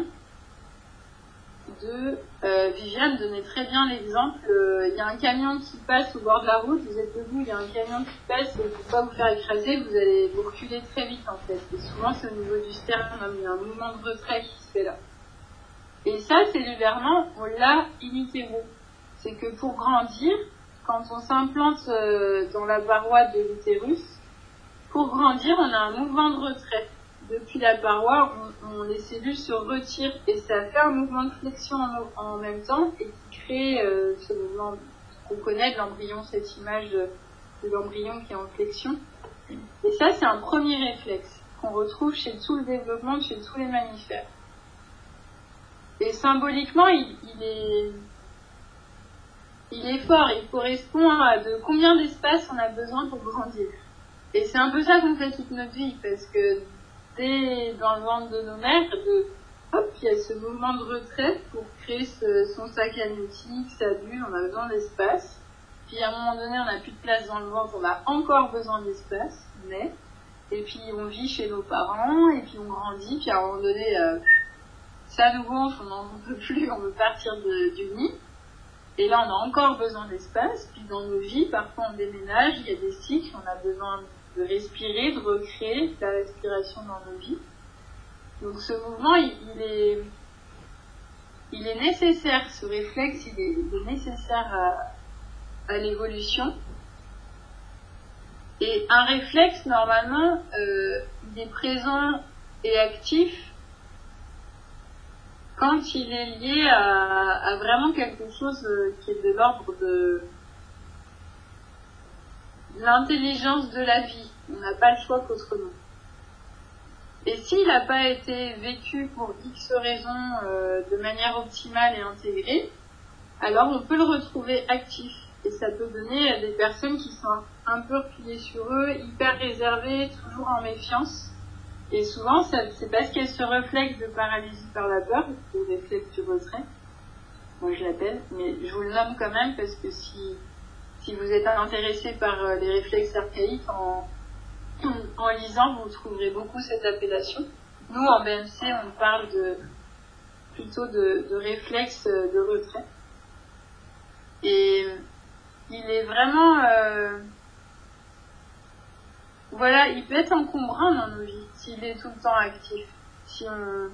Viviane donnait très bien l'exemple, il y a un camion qui passe au bord de la route, vous êtes debout, il y a un camion qui passe, et pour ne pas vous faire écraser, vous allez vous reculer très vite en fait. Et souvent c'est au niveau du sternum, il y a un mouvement de retrait qui se fait là. Et ça, cellulairement, on l'a in utero. C'est que pour grandir, quand on s'implante dans la paroi de l'utérus, pour grandir, on a un mouvement de retrait. Depuis la paroi, les cellules se retirent et ça fait un mouvement de flexion en même temps et qui crée ce mouvement qu'on connaît de l'embryon, cette image de l'embryon qui est en flexion. Et ça, c'est un premier réflexe qu'on retrouve chez tout le développement, chez tous les mammifères. Et symboliquement, il est fort, il correspond à de combien d'espace on a besoin pour grandir. Et c'est un peu ça qu'on fait toute notre vie, parce que dans le ventre de nos mères, il y a ce mouvement de retrait pour créer son sac amniotique, sa bulle, on a besoin d'espace. Puis à un moment donné, on n'a plus de place dans le ventre, on a encore besoin d'espace, et puis on vit chez nos parents, et puis on grandit, puis à un moment donné, ça nous gonfle, on n'en peut plus, on veut partir du nid. Et là, on a encore besoin d'espace, puis dans nos vies, parfois on déménage, il y a des cycles, on a besoin de respirer, de recréer la respiration dans nos vies. Donc ce mouvement, il est nécessaire, ce réflexe, il est nécessaire à l'évolution. Et un réflexe, normalement, il est présent et actif quand il est lié à vraiment quelque chose qui est de l'ordre de l'intelligence de la vie. On n'a pas le choix qu'autrement. Et s'il n'a pas été vécu pour X raisons de manière optimale et intégrée, alors on peut le retrouver actif. Et ça peut donner à des personnes qui sont un peu repliées sur eux, hyper réservées, toujours en méfiance. Et souvent, c'est parce qu'elles se réflexent de paralysie par la peur, ou réflexe du retrait. Moi, je l'appelle, mais je vous le nomme quand même parce que si vous êtes intéressé par les réflexes archaïques, en lisant, vous trouverez beaucoup cette appellation. Nous, en BMC, on parle plutôt de réflexe de retrait. Et il est vraiment... voilà, il peut être encombrant dans nos vies s'il est tout le temps actif. Si on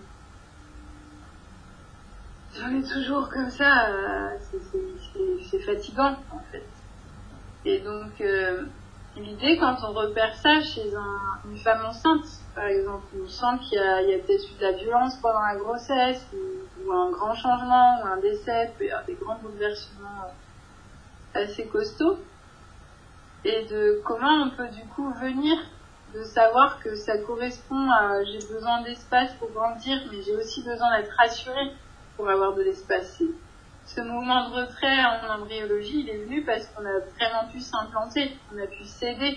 est toujours comme ça, c'est fatigant en fait. Et donc, l'idée, quand on repère ça chez une femme enceinte, par exemple, on sent qu'il y a peut-être eu de la violence pendant la grossesse, ou un grand changement, ou un décès, il peut y avoir des grands bouleversements assez costauds, et de comment on peut du coup venir, de savoir que ça correspond à j'ai besoin d'espace pour grandir, mais j'ai aussi besoin d'être rassurée pour avoir de l'espace. Ce mouvement de retrait en embryologie, il est venu parce qu'on a vraiment pu s'implanter, on a pu céder,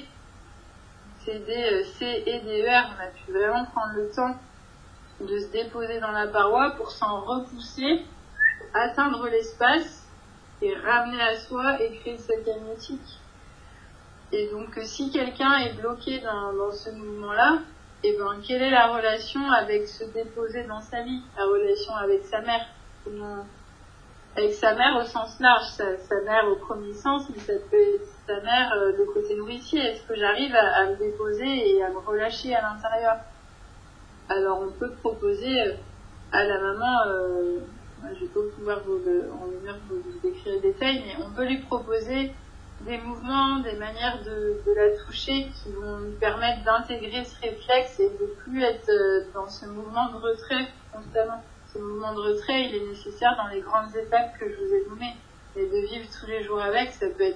C-E-D-E-R, on a pu vraiment prendre le temps de se déposer dans la paroi pour s'en repousser, atteindre l'espace et ramener à soi et créer cette magnétique. Et donc, si quelqu'un est bloqué dans ce mouvement-là, et ben, quelle est la relation avec se déposer dans sa vie, la relation avec sa mère? Avec sa mère au sens large, sa mère au premier sens, mais ça peut être sa mère le côté nourricier. Est-ce que j'arrive à me déposer et à me relâcher à l'intérieur? Alors, on peut proposer à la maman, je vais pas pouvoir vous décrire les détails, mais on peut lui proposer des mouvements, des manières de la toucher qui vont lui permettre d'intégrer ce réflexe et de plus être dans ce mouvement de retrait constamment. Ce mouvement de retrait, il est nécessaire dans les grandes étapes que je vous ai nommées. Et de vivre tous les jours avec, ça peut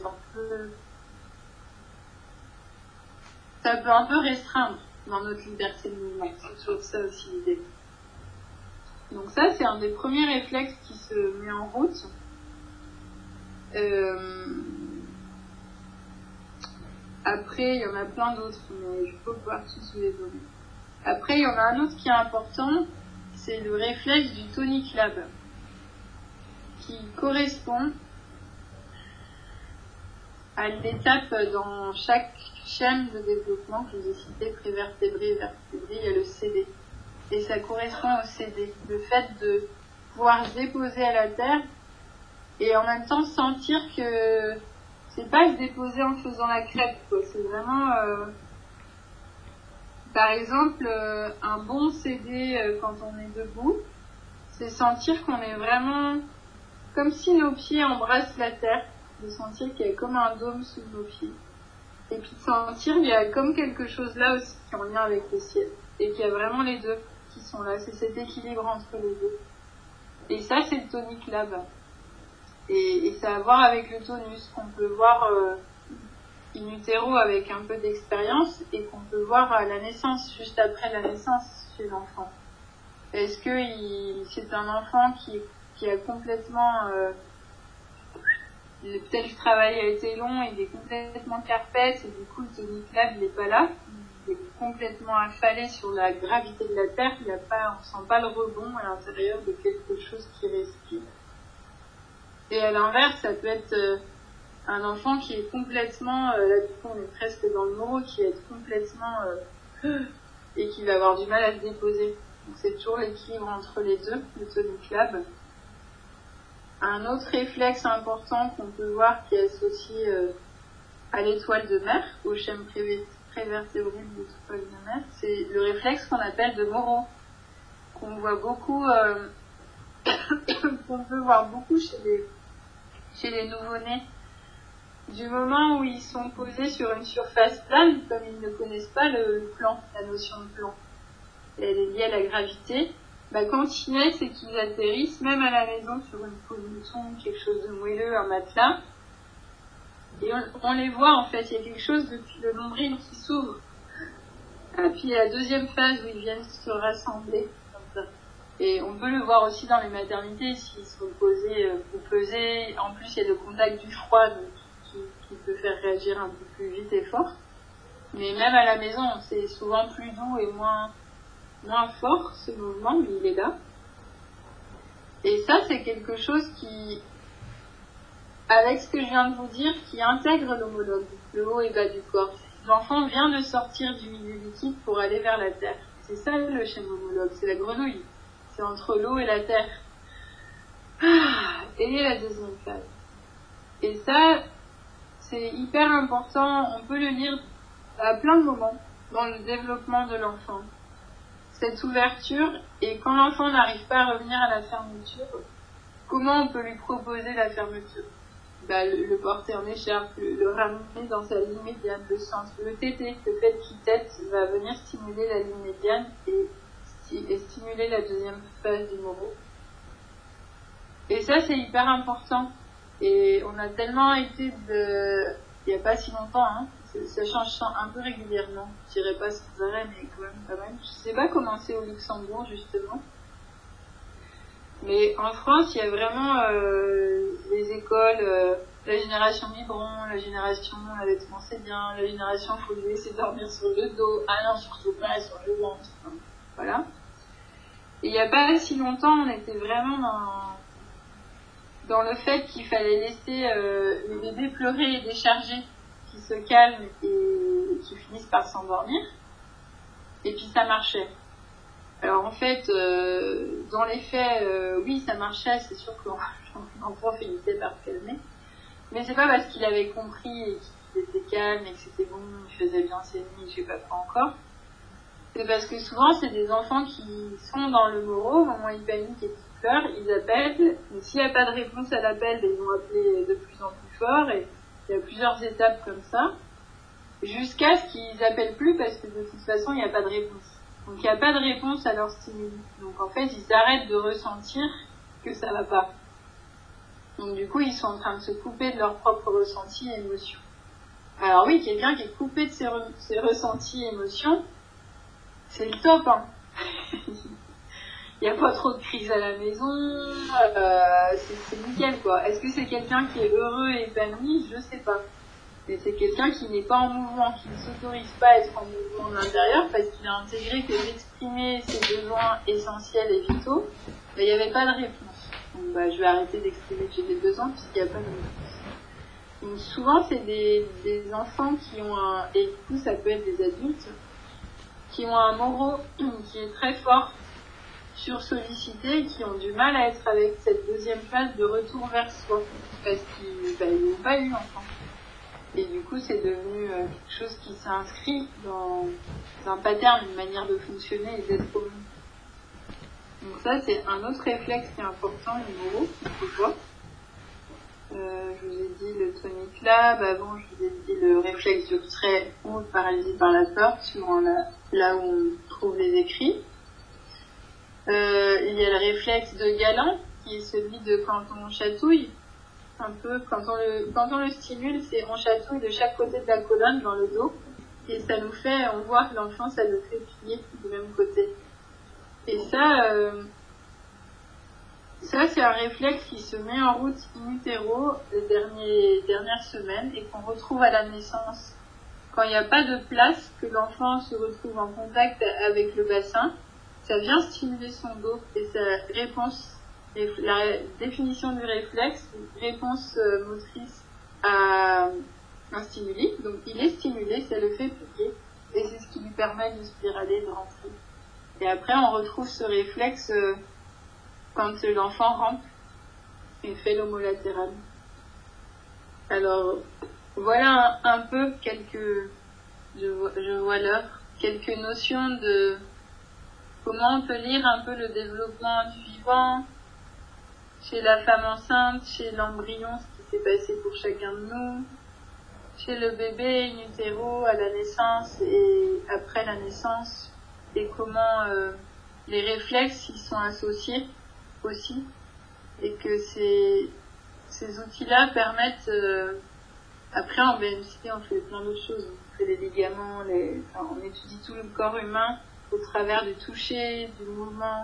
un peu restreindre dans notre liberté de mouvement. C'est toujours ça aussi l'idée. Donc ça, c'est un des premiers réflexes qui se met en route. Après, il y en a plein d'autres, mais je peux pas tous vous les donner. Après, il y en a un autre qui est important, c'est le réflexe du tonic lab, qui correspond à l'étape dans chaque chaîne de développement que je vous ai cité, prévertébré, vertébré, il y a le CD. Et ça correspond au CD, le fait de pouvoir se déposer à la terre et en même temps sentir que c'est pas se déposer en faisant la crêpe, quoi. C'est vraiment, par exemple, un bon CD quand on est debout, c'est sentir qu'on est vraiment comme si nos pieds embrassent la terre, de sentir qu'il y a comme un dôme sous nos pieds. Et puis de sentir qu'il y a comme quelque chose là aussi qui est en lien avec le ciel. Et qu'il y a vraiment les deux qui sont là. C'est cet équilibre entre les deux. Et ça, c'est le tonic lab. Et ça a à voir avec le tonus qu'on peut voir in utero avec un peu d'expérience et qu'on peut voir à la naissance, juste après la naissance chez l'enfant. Est-ce que c'est un enfant qui a complètement... peut-être le travail a été long, il est complètement carpette et du coup le tonic lab il n'est pas là. Il est complètement affalé sur la gravité de la Terre, on ne sent pas le rebond à l'intérieur de quelque chose qui respire. Et à l'inverse, ça peut être un enfant qui est complètement, là du coup on est presque dans le neuro, qui va être complètement et qui va avoir du mal à se déposer. Donc c'est toujours l'équilibre entre les deux, le tonic lab. Un autre réflexe important qu'on peut voir qui est associé à l'étoile de mer, au schème prévertébré de l'étoile de mer, c'est le réflexe qu'on appelle de Moro, qu'on voit beaucoup, qu'on peut voir beaucoup chez les nouveau-nés, du moment où ils sont posés sur une surface plane, comme ils ne connaissent pas le plan, la notion de plan, et elle est liée à la gravité, quand ils naissent et qu'ils atterrissent, même à la maison, sur une position, quelque chose de moelleux, un matelas, et on les voit en fait, il y a quelque chose depuis le nombril qui s'ouvre. Et puis il y a la deuxième phase où ils viennent se rassembler, comme ça. Et on peut le voir aussi dans les maternités, s'ils sont posés ou pesés. En plus, il y a le contact du froid qui peut faire réagir un peu plus vite et fort. Mais même à la maison, c'est souvent plus doux et moins fort ce mouvement, mais il est là. Et ça, c'est quelque chose qui, avec ce que je viens de vous dire, qui intègre l'homologue, le haut et bas du corps. L'enfant vient de sortir du milieu liquide pour aller vers la terre. C'est ça le schéma homologue, c'est la grenouille. C'est entre l'eau et la terre. Et la deuxième phase. Et ça, c'est hyper important. On peut le lire à plein de moments dans le développement de l'enfant. Cette ouverture, et quand l'enfant n'arrive pas à revenir à la fermeture, comment on peut lui proposer la fermeture? Le porter en écharpe, le ramener dans sa ligne médiane, le centre, le téter, le fait qu'il tète va venir stimuler la ligne médiane et stimuler la deuxième phase du moro. Et ça, c'est hyper important. Et on a tellement été il n'y a pas si longtemps, ça change un peu régulièrement. Je dirais pas sans arrêt, mais quand même pas mal. Je sais pas comment c'est au Luxembourg, justement. Mais en France, il y a vraiment les écoles, la génération biberon, la génération allaitement c'est bien, la génération faut lui laisser dormir sur le dos, ah non, surtout pas sur le ventre. Voilà. Et il n'y a pas si longtemps, on était vraiment dans le fait qu'il fallait laisser les bébés pleurer et décharger, qui se calment et qui finissent par s'endormir. Et puis ça marchait. Alors en fait, dans les faits, oui, ça marchait, c'est sûr que l'enfant finissait par se calmer. Mais c'est pas parce qu'il avait compris et qu'il était calme et que c'était bon, il faisait bien ses nuits, je sais pas quoi encore. C'est parce que souvent, c'est des enfants qui sont dans le moro, au moment où ils paniquent et qu'ils pleurent, ils appellent, mais s'il n'y a pas de réponse à l'appel, ils vont appeler de plus en plus fort, et il y a plusieurs étapes comme ça, jusqu'à ce qu'ils appellent plus parce que de toute façon, il n'y a pas de réponse. Donc il n'y a pas de réponse à leur stimuli. Donc en fait, ils arrêtent de ressentir que ça va pas. Donc du coup, ils sont en train de se couper de leurs propres ressentis et émotions. Alors oui, quelqu'un qui est coupé de ses ressentis et émotions, c'est le top, Il n'y a pas trop de crise à la maison, c'est nickel, quoi. Est-ce que c'est quelqu'un qui est heureux et épanoui? Je sais pas. Mais c'est quelqu'un qui n'est pas en mouvement, qui ne s'autorise pas à être en mouvement de l'intérieur parce qu'il a intégré que d'exprimer ses besoins essentiels et vitaux, il n'y avait pas de réponse. Donc je vais arrêter d'exprimer que j'ai des besoins puisqu'il n'y a pas de réponse. Donc souvent c'est des enfants qui ont et du coup ça peut être des adultes, qui ont un moro qui est très fort, sursollicité, et qui ont du mal à être avec cette deuxième phase de retour vers soi parce qu'ils n'ont pas eu enfant. Et du coup, c'est devenu quelque chose qui s'inscrit dans un pattern, une manière de fonctionner et d'être au monde. Donc ça, c'est un autre réflexe qui est important, le moro, qu'il faut voir. Je vous ai dit le tonic lab, avant je vous ai dit le réflexe du retrait ou paralysie par la peur, suivant là où on trouve les écrits. Il y a le réflexe de Galland, qui est celui de quand on chatouille. Un peu, quand on le stimule, on chatouille de chaque côté de la colonne dans le dos, et ça nous fait, on voit que l'enfant, ça le fait plier du même côté. Et ça, c'est un réflexe qui se met en route in utero les dernières semaines et qu'on retrouve à la naissance. Quand il n'y a pas de place, que l'enfant se retrouve en contact avec le bassin, ça vient stimuler son dos et sa réponse, la définition du réflexe, réponse motrice à un stimuli. Donc il est stimulé, ça le fait plier et c'est ce qui lui permet de spiraler, de rentrer. Et après on retrouve ce réflexe quand l'enfant rampe et fait l'homolatéral. Alors, voilà un peu je vois l'heure, quelques notions de comment on peut lire un peu le développement du vivant chez la femme enceinte, chez l'embryon, ce qui s'est passé pour chacun de nous, chez le bébé in utero à la naissance et après la naissance, et comment les réflexes y sont associés aussi, et que ces outils-là permettent, après en BMC on fait plein d'autres choses, on fait les ligaments, on étudie tout le corps humain au travers du toucher, du mouvement,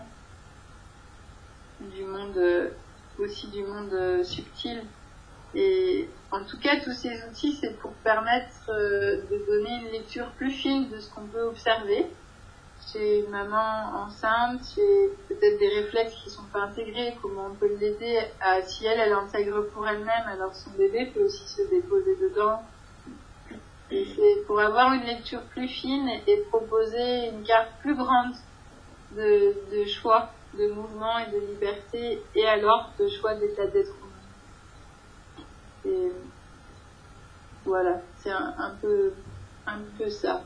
du monde, aussi du monde subtil. Et en tout cas, tous ces outils, c'est pour permettre de donner une lecture plus fine de ce qu'on peut observer chez une maman enceinte, chez peut-être des réflexes qui ne sont pas intégrés, comment on peut l'aider à, si elle intègre pour elle-même, alors son bébé peut aussi se déposer dedans. Et c'est pour avoir une lecture plus fine et proposer une carte plus grande de choix, de mouvement et de liberté, et alors de choix d'état d'être humain. Et voilà, c'est un peu ça.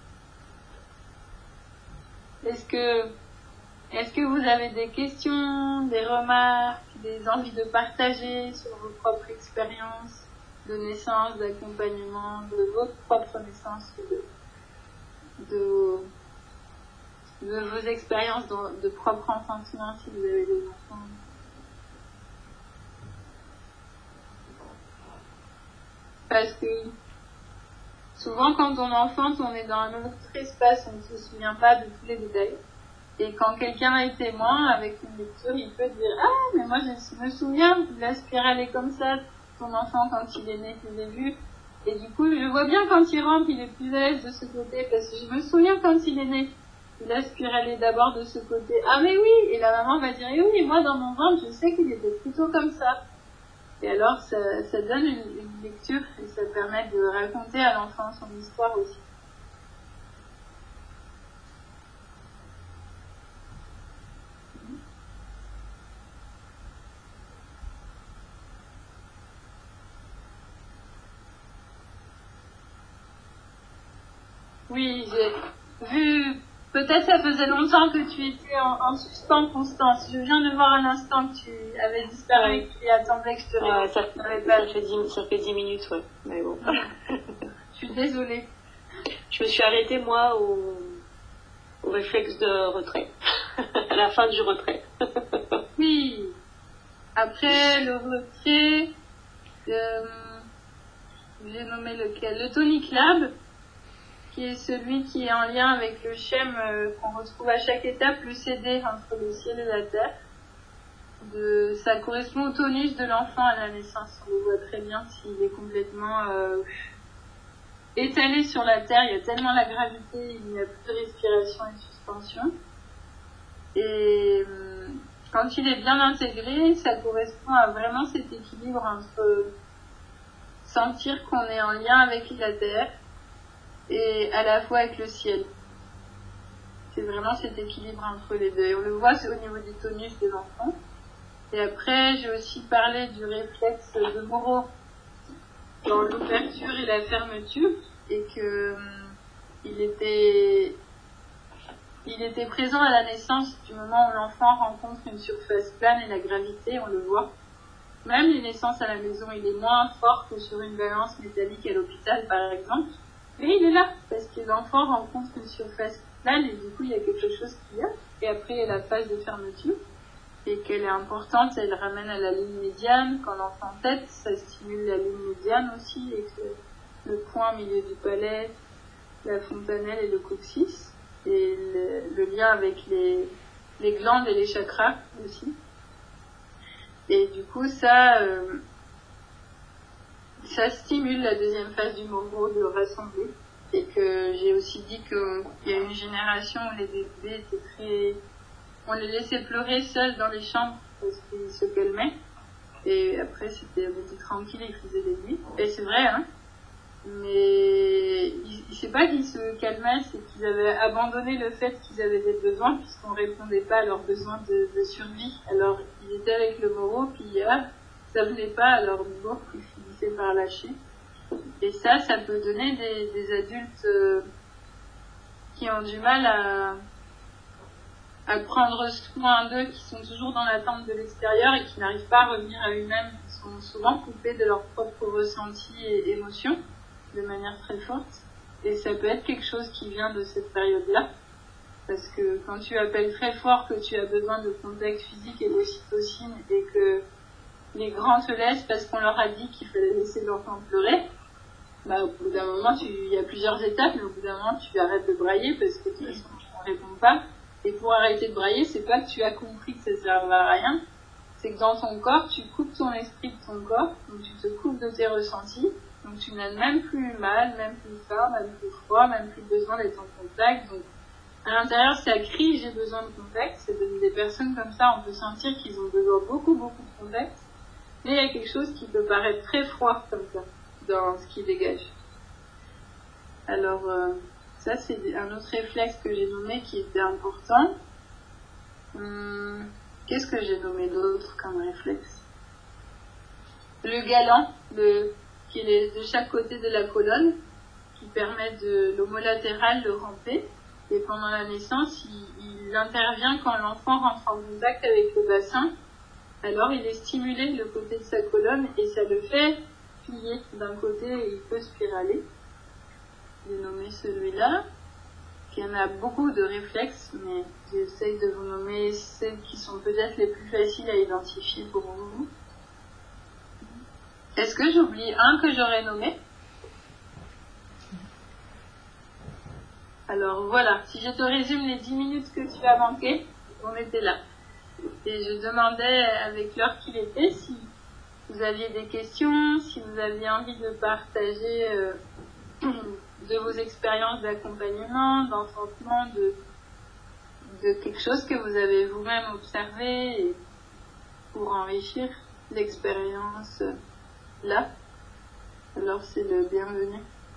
Est-ce que vous avez des questions, des remarques, des envies de partager sur vos propres expériences de naissance, d'accompagnement, de votre propre naissance, de vos expériences de propre enfantement si vous avez des enfants? Parce que souvent quand on enfante, on est dans un autre espace, on ne se souvient pas de tous les détails. Et quand quelqu'un est témoin avec une lecture, il peut dire « Ah, mais moi je me souviens de la spirale est comme ça, ton enfant quand il est né, je l'ai vu. Et du coup, je vois bien quand il rentre, il est plus à l'aise de ce côté, parce que je me souviens quand il est né. La spirale est d'abord de ce côté. Ah mais oui !» Et la maman va dire « Oui, moi dans mon ventre, je sais qu'il était plutôt comme ça. » Et alors, ça donne une lecture et ça permet de raconter à l'enfant son histoire aussi. Oui, j'ai vu, peut-être ça faisait longtemps que tu étais en suspens, Constance. Je viens de voir un instant que tu avais disparu et que tu attendais que je te réponde. Ça fait 10 minutes, ouais. Mais bon. Je suis désolée. Je me suis arrêtée, moi, au réflexe de retrait. À la fin du retrait. Oui. Après le retrait, j'ai nommé lequel? Le tonic lab, qui est celui qui est en lien avec le schème qu'on retrouve à chaque étape, le CD entre le ciel et la terre. Ça correspond au tonus de l'enfant à la naissance. On le voit très bien s'il est complètement étalé sur la terre. Il y a tellement la gravité, il n'y a plus de respiration et de suspension. Et quand il est bien intégré, ça correspond à vraiment cet équilibre entre sentir qu'on est en lien avec la terre et à la fois avec le ciel. C'est vraiment cet équilibre entre les deux. Et on le voit, c'est au niveau du tonus des enfants. Et après, j'ai aussi parlé du réflexe de Moreau dans l'ouverture et la fermeture, et que il était présent à la naissance du moment où l'enfant rencontre une surface plane et la gravité, on le voit. Même les naissances à la maison, il est moins fort que sur une balance métallique à l'hôpital, par exemple. Mais il est là, parce que l'enfant rencontre une surface plane et du coup, il y a quelque chose qui vient. Et après, il y a la phase de fermeture. Et qu'elle est importante, elle ramène à la ligne médiane. Quand l'enfant tète, ça stimule la ligne médiane aussi, et le point au milieu du palais, la fontanelle et le coccyx. Et le lien avec les glandes et les chakras aussi. Et du coup, ça stimule la deuxième phase du Monroe de rassembler. Et que j'ai aussi dit qu'il y a une génération où les bébés étaient on les laissait pleurer seuls dans les chambres parce qu'ils se calmaient. Et après, c'était tranquille et ils faisaient des nuits. Et c'est vrai, hein. Mais c'est pas qu'ils se calmaient, c'est qu'ils avaient abandonné le fait qu'ils avaient des besoins puisqu'on répondait pas à leurs besoins de survie. Alors, ils étaient avec le Moreau, puis ça venait pas à leur niveau, ils finissaient par lâcher. Et ça peut donner des adultes qui ont du mal à prendre soin d'eux, qui sont toujours dans l'attente de l'extérieur et qui n'arrivent pas à revenir à eux-mêmes, qui sont souvent coupés de leurs propres ressentis et émotions. de manière très forte. Et ça peut être quelque chose qui vient de cette période-là. Parce que quand tu appelles très fort que tu as besoin de contact physique et d'ocytocine et que les grands te laissent parce qu'on leur a dit qu'il fallait laisser l'enfant pleurer, bah, au bout d'un moment, il y a plusieurs étapes, mais au bout d'un moment, tu arrêtes de brailler parce que de toute façon, on ne répond pas. Et pour arrêter de brailler, c'est pas que tu as compris que ça ne servait à rien, c'est que dans ton corps, tu coupes ton esprit de ton corps, donc tu te coupes de tes ressentis, donc tu n'as même plus mal, même plus faim, même plus froid, même plus besoin d'être en contact. Donc à l'intérieur, ça crie j'ai besoin de contact. C'est des personnes comme ça, on peut sentir qu'ils ont besoin beaucoup de contact, mais il y a quelque chose qui peut paraître très froid comme ça dans ce qui dégage. Alors ça c'est un autre réflexe que j'ai nommé qui était important. Qu'est-ce que j'ai nommé d'autre comme réflexe? Le galant, qui est de chaque côté de la colonne, qui permet de l'homolatéral de ramper. Et pendant la naissance, il intervient quand l'enfant rentre en contact avec le bassin. Alors il est stimulé le côté de sa colonne et ça le fait plier d'un côté et il peut spiraler. J'ai nommé celui-là. Il y en a beaucoup de réflexes, mais j'essaie de vous nommer celles qui sont peut-être les plus faciles à identifier pour vous. Est-ce que j'oublie un que j'aurais nommé? Alors voilà, si je te résume les 10 minutes que tu as manquées, on était là. Et je demandais avec l'heure qu'il était si vous aviez des questions, si vous aviez envie de partager de vos expériences d'accompagnement, d'enfantement, de quelque chose que vous avez vous-même observé et pour enrichir l'expérience là. Alors c'est le bienvenu.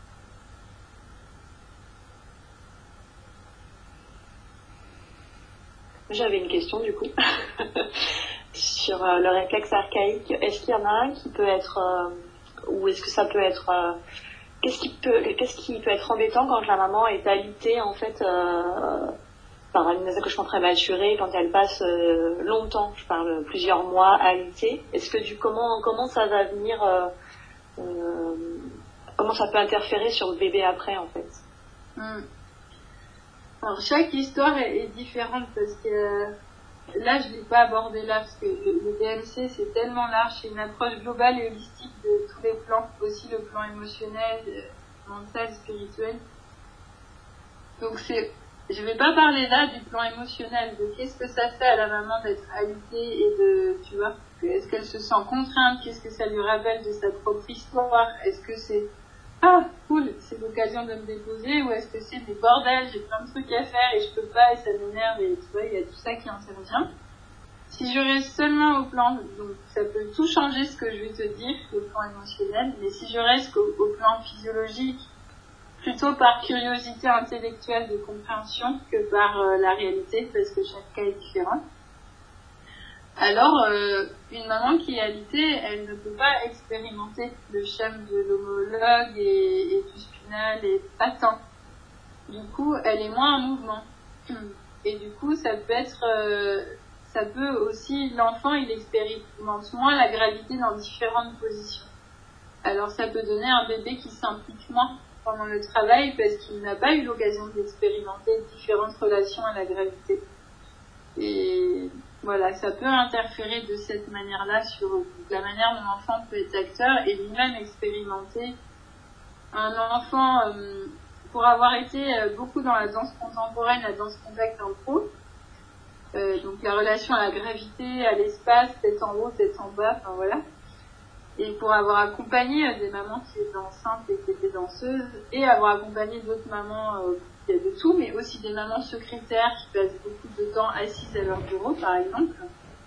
J'avais une question du coup sur le réflexe archaïque. Est-ce qu'il y en a un qui peut être ou est-ce que ça peut être qu'est-ce qui peut être embêtant quand la maman est alitée en fait par une accouchement prématuré, quand elle passe longtemps, je parle plusieurs mois alitée. Est-ce que comment ça va venir comment ça peut interférer sur le bébé après en fait? Alors chaque histoire est différente parce que là je ne l'ai pas abordé là parce que le DMC c'est tellement large, c'est une approche globale et holistique de tous les plans, aussi le plan émotionnel, mental, spirituel. Donc je ne vais pas parler là du plan émotionnel, de qu'est-ce que ça fait à la maman d'être alitée et tu vois, est-ce qu'elle se sent contrainte, qu'est-ce que ça lui rappelle de sa propre histoire, est-ce que c'est ah, cool, c'est l'occasion de me déposer, ou est-ce que c'est des bordels, j'ai plein de trucs à faire et je peux pas et ça m'énerve et tu vois, il y a tout ça qui intervient. Si je reste seulement au plan, donc ça peut tout changer ce que je vais te dire, le plan émotionnel, mais si je reste au plan physiologique, plutôt par curiosité intellectuelle de compréhension que par la réalité, parce que chaque cas est différent. Alors, une maman qui est alitée, elle ne peut pas expérimenter le schème de l'homologue et du spinal et pas tant. Du coup, elle est moins en mouvement. Et du coup, ça peut aussi, l'enfant, il expérimente moins la gravité dans différentes positions. Alors, ça peut donner un bébé qui s'implique moins pendant le travail parce qu'il n'a pas eu l'occasion d'expérimenter différentes relations à la gravité. Et voilà, ça peut interférer de cette manière-là sur la manière dont l'enfant peut être acteur et lui-même expérimenter. Un enfant, pour avoir été beaucoup dans la danse contemporaine, la danse contact impro, donc la relation à la gravité, à l'espace, tête en haut, tête en bas, enfin voilà. Et pour avoir accompagné des mamans qui étaient enceintes et qui étaient danseuses, et avoir accompagné d'autres mamans il y a de tout, mais aussi des mamans secrétaires qui passent beaucoup de temps assises à leur bureau, par exemple,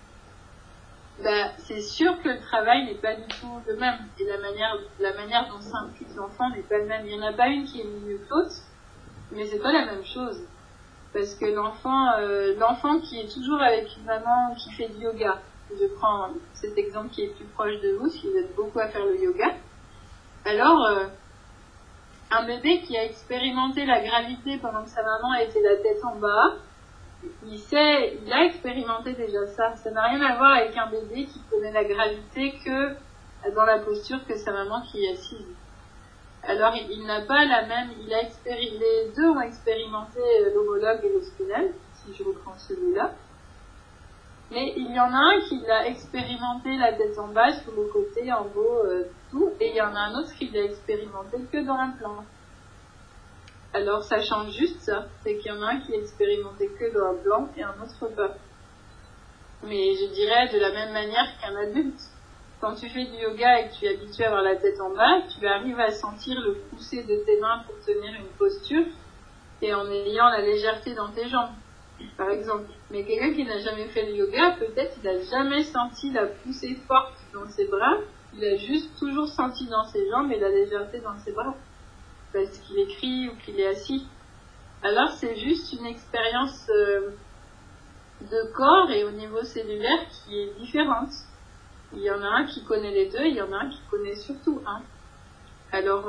c'est sûr que le travail n'est pas du tout le même. Et la manière dont s'implique l'enfant n'est pas le même. Il n'y en a pas une qui est mieux que l'autre, mais c'est pas la même chose. Parce que l'enfant qui est toujours avec une maman qui fait du yoga, je prends cet exemple qui est plus proche de vous, si vous êtes beaucoup à faire le yoga, alors un bébé qui a expérimenté la gravité pendant que sa maman était la tête en bas, il a expérimenté déjà ça. Ça n'a rien à voir avec un bébé qui connaît la gravité que dans la posture que sa maman qui est assise. Alors, il n'a pas la même, les deux ont expérimenté l'homologue et le spinel, si je reprends celui-là. Mais il y en a un qui l'a expérimenté la tête en bas, sur le côté, en haut, tout, et il y en a un autre qui l'a expérimenté que dans l'implant. Alors, ça change juste ça, c'est qu'il y en a un qui l'a expérimenté que dans l'implant et un autre pas. Mais je dirais de la même manière qu'un adulte. Quand tu fais du yoga et que tu es habitué à avoir la tête en bas, tu arrives à sentir le pousser de tes mains pour tenir une posture et en ayant la légèreté dans tes jambes, par exemple. Mais quelqu'un qui n'a jamais fait le yoga, peut-être il n'a jamais senti la poussée forte dans ses bras, il a juste toujours senti dans ses jambes et la légèreté dans ses bras, parce qu'il écrit ou qu'il est assis. Alors c'est juste une expérience de corps et au niveau cellulaire qui est différente. Il y en a un qui connaît les deux, il y en a un qui connaît surtout un. Alors,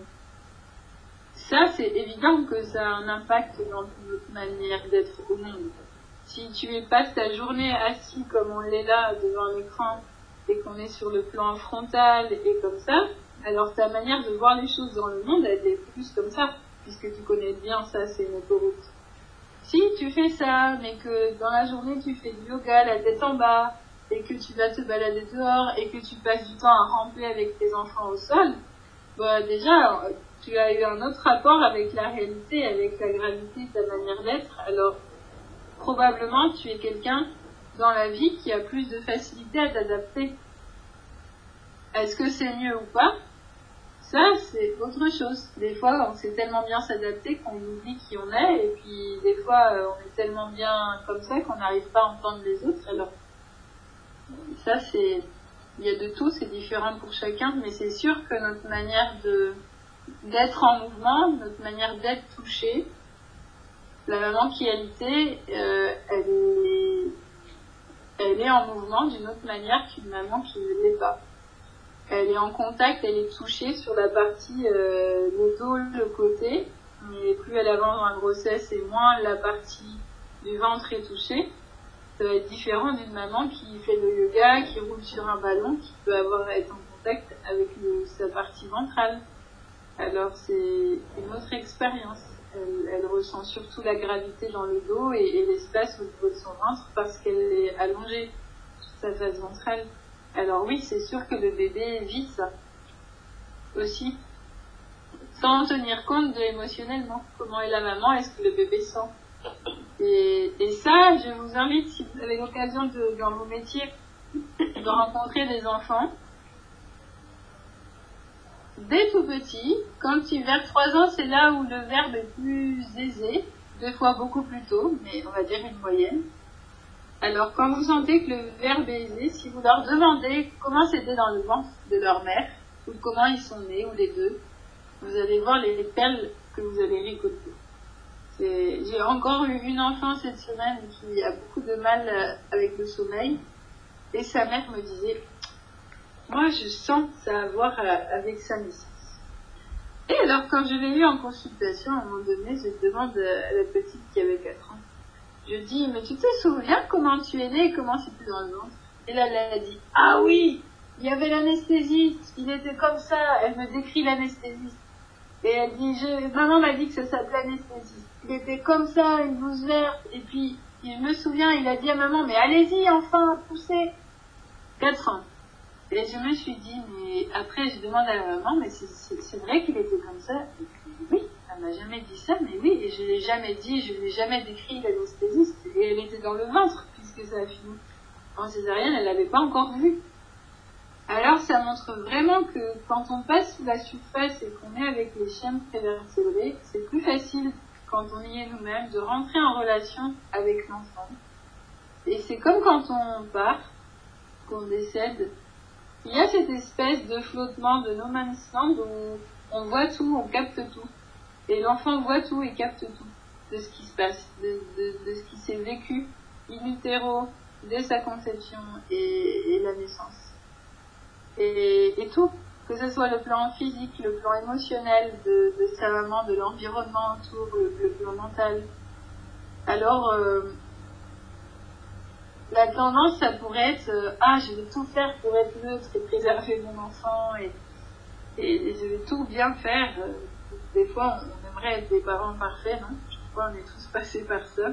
ça, c'est évident que ça a un impact dans notre manière d'être au monde. Si tu passes ta journée assis comme on l'est là, devant l'écran, et qu'on est sur le plan frontal et comme ça, alors ta manière de voir les choses dans le monde, elle est plus comme ça, puisque tu connais bien ça, c'est une autoroute. Si tu fais ça, mais que dans la journée tu fais du yoga, la tête en bas, et que tu vas te balader dehors, et que tu passes du temps à ramper avec tes enfants au sol, bah déjà, tu as eu un autre rapport avec la réalité, avec la gravité de ta manière d'être, alors probablement tu es quelqu'un dans la vie qui a plus de facilité à t'adapter. Est-ce que c'est mieux ou pas? Ça, c'est autre chose. Des fois, on sait tellement bien s'adapter qu'on oublie qui on est, et puis des fois, on est tellement bien comme ça qu'on n'arrive pas à entendre les autres. Alors, ça, il y a de tout, c'est différent pour chacun, mais c'est sûr que notre manière d'être en mouvement, notre manière d'être touchée, la maman qui alitait, elle est en mouvement d'une autre manière qu'une maman qui ne l'est pas. Elle est en contact, elle est touchée sur la partie le dos, le côté, mais plus elle avance dans la grossesse et moins la partie du ventre est touchée. Ça va être différent d'une maman qui fait le yoga, qui roule sur un ballon, qui peut être en contact avec sa partie ventrale. Alors c'est une autre expérience. Elle ressent surtout la gravité dans le dos et l'espace au niveau de son ventre parce qu'elle est allongée sur sa face ventrale. Alors oui, c'est sûr que le bébé vit ça aussi, sans tenir compte de émotionnellement. Comment est la maman, est-ce que le bébé sent? Et ça, je vous invite, si vous avez l'occasion dans vos métiers, de rencontrer des enfants, dès tout petit, vers 3 ans, c'est là où le verbe est plus aisé, 2 fois beaucoup plus tôt, mais on va dire une moyenne. Alors, quand vous sentez que le verbe est aisé, si vous leur demandez comment c'était dans le ventre de leur mère, ou comment ils sont nés, ou les deux, vous allez voir les perles que vous allez récolter. J'ai encore eu une enfant cette semaine qui a beaucoup de mal avec le sommeil, et sa mère me disait, moi je sens que ça a à voir avec sa naissance. Et alors, quand je l'ai eu en consultation, à un moment donné, je demande à la petite qui avait 4 ans, je dis, mais tu te souviens comment tu es née et comment c'était dans le ventre? Et là, elle a dit, ah oui, il y avait l'anesthésiste, il était comme ça, elle me décrit l'anesthésiste. Et elle dit, maman m'a dit que ça s'appelait anesthésiste. Il était comme ça, une blouse verte, et puis, je me souviens, il a dit à maman, mais allez-y, enfin, poussez. 4 ans. Et je me suis dit, mais après, je demande à la maman, mais c'est vrai qu'il était comme ça? Et puis, oui, elle m'a jamais dit ça, mais oui, et je l'ai jamais dit, je l'ai jamais décrit l'anesthésiste. Et elle était dans le ventre, puisque ça a fini en césarienne, elle l'avait pas encore vu. Alors, ça montre vraiment que quand on passe sous la surface et qu'on est avec les chaînes prévertébrées, c'est plus facile, quand on y est nous-mêmes, de rentrer en relation avec l'enfant. Et c'est comme quand on part, qu'on décède, il y a cette espèce de flottement, de no man's land où on voit tout, on capte tout. Et l'enfant voit tout et capte tout de ce qui se passe, de ce qui s'est vécu in utero, dès sa conception et la naissance. Et tout, que ce soit le plan physique, le plan émotionnel de sa maman, de l'environnement autour, le plan mental. Alors, la tendance, ça pourrait être je vais tout faire pour être neutre et préserver mon enfant. et je vais tout bien faire. Des fois, on aimerait être des parents parfaits, non? Je crois qu'on est tous passés par ça.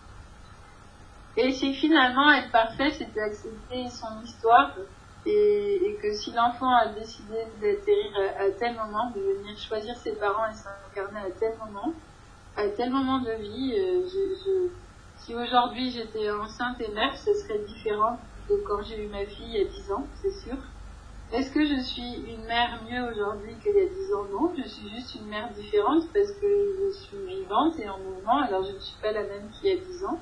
Et si finalement être parfait, c'est d'accepter son histoire, et que si l'enfant a décidé d'atterrir à tel moment, de venir choisir ses parents et s'incarner à tel moment de vie, si aujourd'hui j'étais enceinte et mère, ce serait différent de quand j'ai eu ma fille il y a 10 ans, c'est sûr. Est-ce que je suis une mère mieux aujourd'hui qu'il y a 10 ans? Non, je suis juste une mère différente parce que je suis vivante et en mouvement, alors je ne suis pas la même qu'il y a 10 ans.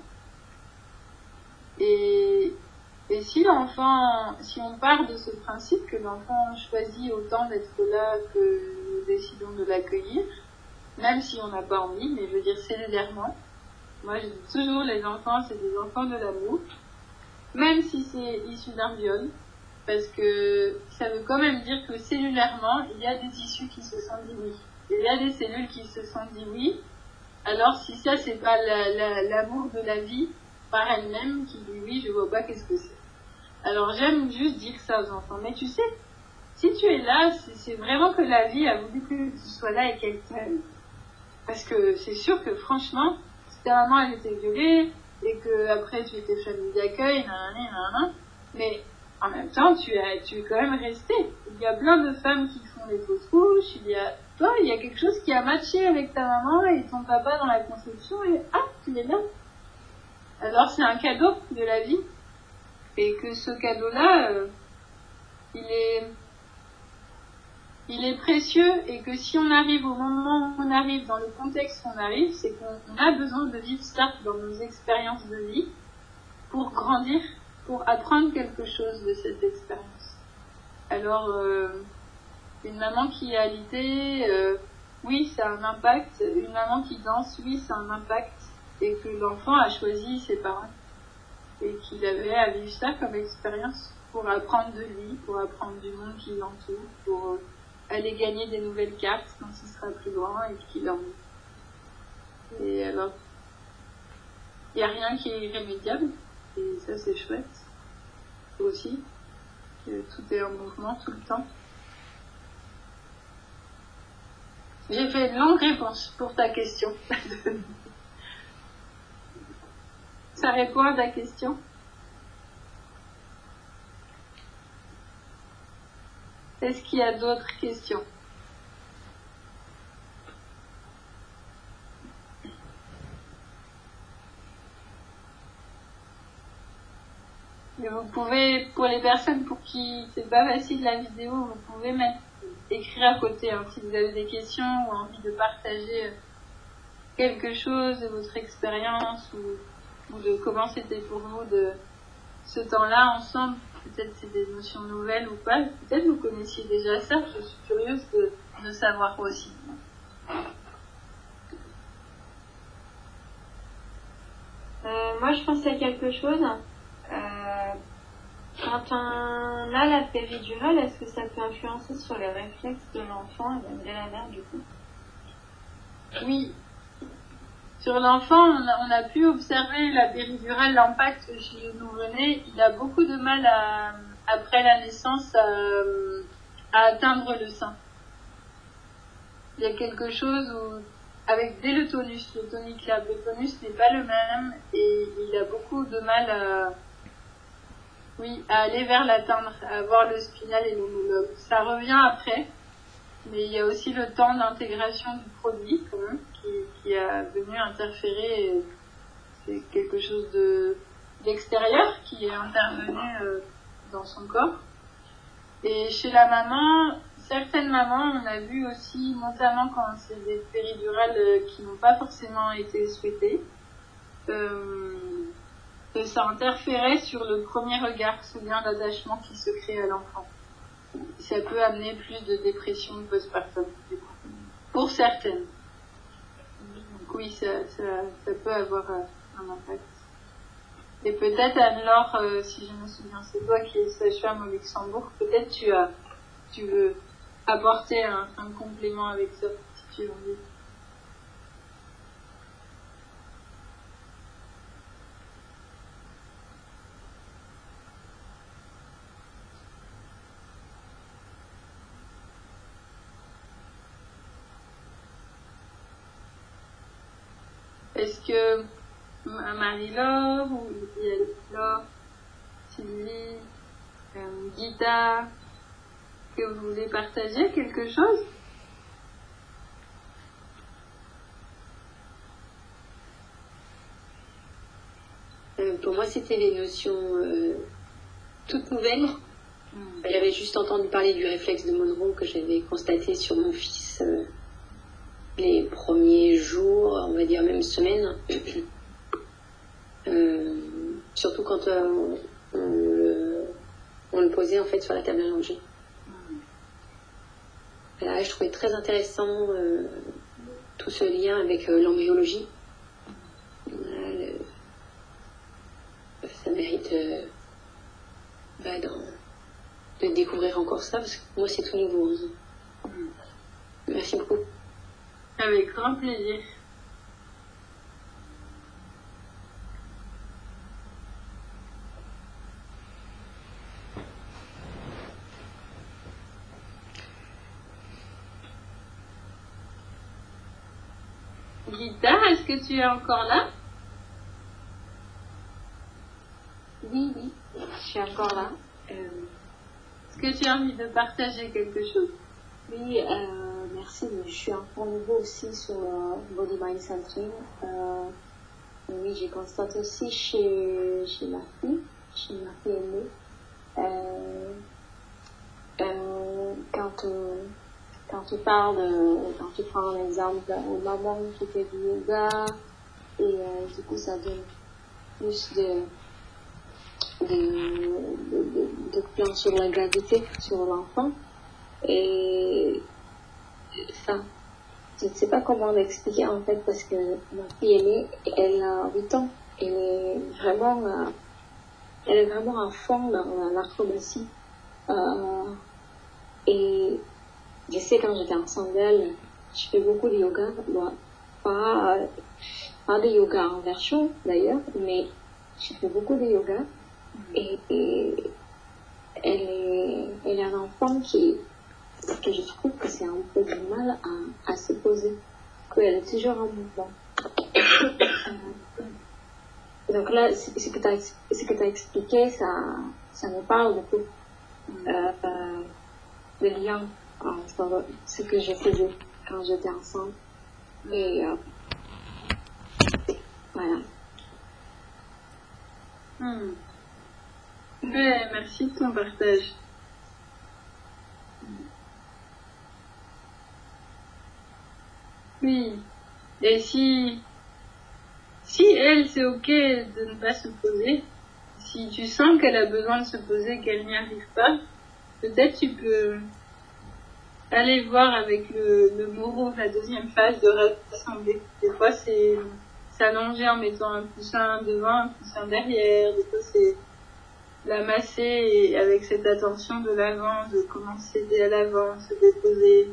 Et si on part de ce principe que l'enfant choisit autant d'être là que nous décidons de l'accueillir, même si on n'a pas envie, mais je veux dire cellulairement, moi je dis toujours les enfants c'est des enfants de l'amour, même si c'est issu d'un viol, parce que ça veut quand même dire que cellulairement, il y a des tissus qui se sont dit oui. Il y a des cellules qui se sont dit oui. Alors si ça, c'est pas l'amour de la vie par elle-même qui dit oui, je vois pas qu'est-ce que c'est. Alors j'aime juste dire ça aux enfants. Mais tu sais, si tu es là, c'est vraiment que la vie a voulu que tu sois là et qu'elle t'aime. Parce que c'est sûr que franchement, si ta maman elle était violée et que après tu étais famille d'accueil, nanana, mais en même temps, tu es quand même resté. Il y a plein de femmes qui font des fausses couches. Il y a quelque chose qui a matché avec ta maman et ton papa dans la conception et tu es là. Alors c'est un cadeau de la vie et que ce cadeau-là, il est précieux et que si on arrive au moment où on arrive, dans le contexte où on arrive, c'est qu'on a besoin de vivre ça dans nos expériences de vie pour grandir, pour apprendre quelque chose de cette expérience. Alors, une maman qui est alitée, oui, ça a un impact. Une maman qui danse, oui, ça a un impact. Et que l'enfant a choisi ses parents. Et qu'il avait à vivre ça comme expérience pour apprendre de lui, pour apprendre du monde qui l'entoure, pour aller gagner des nouvelles cartes quand il sera plus grand et qu'il en veut. Et alors, il n'y a rien qui est irrémédiable. Et ça, c'est chouette. Aussi. Que tout est en mouvement tout le temps. J'ai fait une longue réponse pour ta question. Ça répond à ta question? Est-ce qu'il y a d'autres questions? Et vous pouvez, pour les personnes pour qui c'est pas facile la vidéo, vous pouvez écrire à côté si vous avez des questions ou envie de partager quelque chose de votre expérience ou de comment c'était pour vous de ce temps-là ensemble. Peut-être c'est des notions nouvelles ou pas. Peut-être vous connaissiez déjà ça. Je suis curieuse de savoir aussi. Moi, je pensais à quelque chose. Quand on a la péridurale, est-ce que ça peut influencer sur les réflexes de l'enfant et de la mère du coup? Oui. Sur l'enfant, on a pu observer la péridurale, l'impact chez le nouveau-né. Il a beaucoup de mal après la naissance à atteindre le sein. Il y a quelque chose dès le tonus là, le tonus n'est pas le même et il a beaucoup de mal à aller vers l'atteindre, à avoir le spinal et le lobe. Ça revient après, mais il y a aussi le temps d'intégration du produit quand même qui a venu interférer. C'est quelque chose d'extérieur qui est intervenu dans son corps. Et chez la maman, certaines mamans, on a vu aussi, notamment quand c'est des péridurales qui n'ont pas forcément été souhaitées, que ça interférait sur le premier regard, ce lien d'attachement qui se crée à l'enfant. Ça peut amener plus de dépression postpartum, pour certaines. Donc oui, ça peut avoir un impact. Et peut-être Anne-Laure, si je me souviens, c'est toi qui es sage-femme au Luxembourg, peut-être tu veux apporter un complément avec ça, si tu as envie. Est-ce que Marie-Laure ou Laure, Sylvie, Gita, que vous voulez partager quelque chose? Pour moi, c'était des notions toutes nouvelles. J'avais juste entendu parler du réflexe de Monroe que j'avais constaté sur mon fils les premiers jours, on va dire même semaines. Surtout quand on le posait en fait sur la table à manger. Là, je trouvais très intéressant tout ce lien avec l'embryologie. Ça mérite de découvrir encore ça, parce que pour moi c'est tout nouveau. Merci beaucoup. Avec grand plaisir. Gita, est-ce que tu es encore là? Oui, je suis encore là. Est-ce que tu as envie de partager quelque chose? Oui, merci. Je suis un peu nouveau aussi sur Body Mind Centering. Oui, j'ai constaté aussi chez ma fille aînée, quand tu prends un exemple, une maman qui fait du yoga, et du coup ça donne plus de plans sur la gravité, sur l'enfant. Et ça, je ne sais pas comment l'expliquer en fait, parce que ma fille aînée, elle a 8 ans. Elle est vraiment à fond dans l'acrobatie. Et je sais, quand j'étais enceinte d'elle, je fais beaucoup de yoga. Bon, pas de yoga en version d'ailleurs, mais je fais beaucoup de yoga. Et elle est un enfant que je trouve que c'est un peu du mal à se poser, qu'elle est toujours en mouvement. Donc là, ce que tu as expliqué, ça me parle beaucoup. Le lien entre ce que je faisais quand j'étais enceinte et voilà. Merci de ton partage. Oui. Et si elle, c'est ok de ne pas se poser, si tu sens qu'elle a besoin de se poser, qu'elle n'y arrive pas, peut-être tu peux aller voir avec le Moro, la deuxième phase de rassembler. Des fois, c'est s'allonger en mettant un coussin devant, un coussin derrière. Des fois, c'est la masser et avec cette attention de l'avant, de comment s'aider à l'avant, se déposer.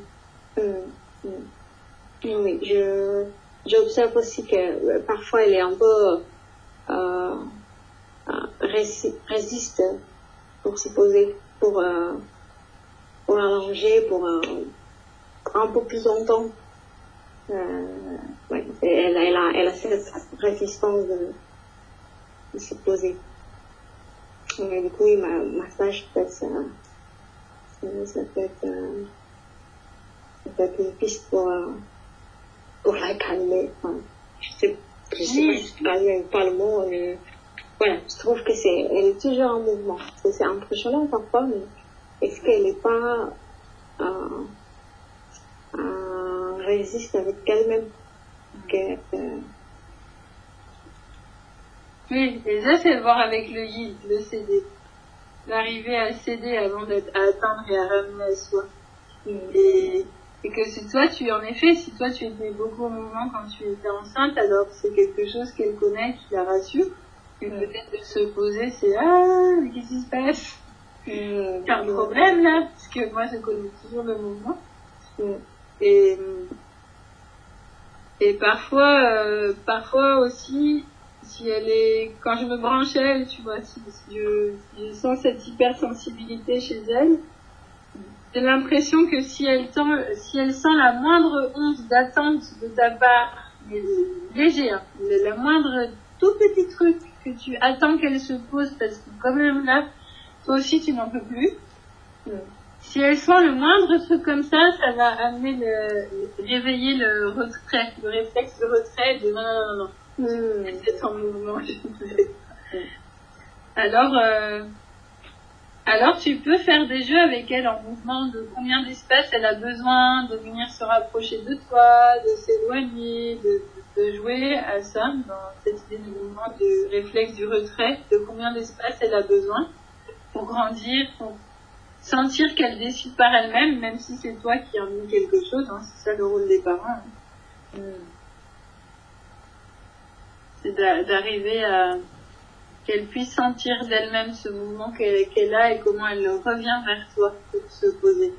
Oui, j'observe aussi que parfois elle est un peu résiste pour se poser, pour allonger, pour un peu plus longtemps. Ouais, elle a cette résistance de se poser. Et du coup, ma massage, peut-être ça peut être une piste pour la calmer. Enfin, je sais pas si pas le mot, mais voilà, je trouve que elle est toujours en mouvement. C'est impressionnant parfois, mais est-ce qu'elle n'est pas résiste avec elle-même? Oui, et ça, c'est voir avec le guide, le céder. D'arriver à céder avant à atteindre et à ramener à soi. Et que si toi, si toi tu étais beaucoup au mouvement quand tu étais enceinte, alors c'est quelque chose qu'elle connaît, qui la rassure. Et peut-être de se poser, c'est mais qu'est-ce qui se passe? Il y a un problème là, parce que moi je connais toujours le mouvement. Et parfois aussi, si elle est, quand je me branche elle, tu vois, si je sens cette hypersensibilité chez elle, j'ai l'impression que si elle sent la moindre once d'attente de ta part, léger, hein. Le moindre tout petit truc que tu attends qu'elle se pose, parce que quand même là, toi aussi tu n'en peux plus. Si elle sent le moindre truc comme ça va amener réveiller le retrait, le réflexe de retrait de non. C'est en mouvement. Alors tu peux faire des jeux avec elle en mouvement de combien d'espace elle a besoin, de venir se rapprocher de toi, de s'éloigner, de jouer à ça, dans cette idée de mouvement, de réflexe du retrait, de combien d'espace elle a besoin pour grandir, pour sentir qu'elle décide par elle-même, même si c'est toi qui en dis quelque chose, hein, c'est ça le rôle des parents. Hein. C'est d'arriver à qu'elle puisse sentir d'elle-même ce mouvement qu'elle a et comment elle revient vers toi pour se poser.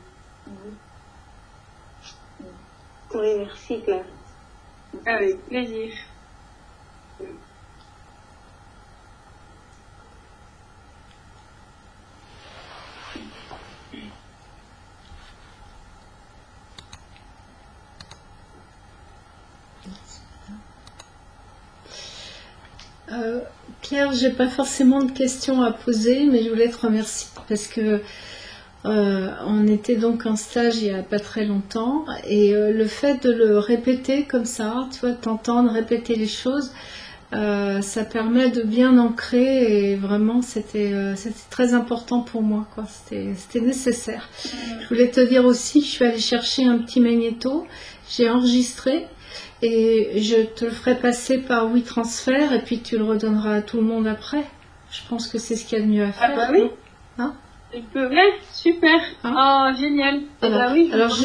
Oui, merci Claire. Avec plaisir. Claire, j'ai pas forcément de questions à poser, mais je voulais te remercier parce que on était donc en stage il y a pas très longtemps et le fait de le répéter comme ça, tu vois, t'entendre répéter les choses, ça permet de bien ancrer et vraiment c'était très important pour moi, quoi. C'était nécessaire. Je voulais te dire aussi, je suis allée chercher un petit magnéto, j'ai enregistré. Et je te le ferai passer par WeTransfer et puis tu le redonneras à tout le monde après. Je pense que c'est ce qu'il y a de mieux à faire. Ah bah oui. Hein, tu peux, ouais, super. hein, oh, génial. Voilà. Bah oui, Alors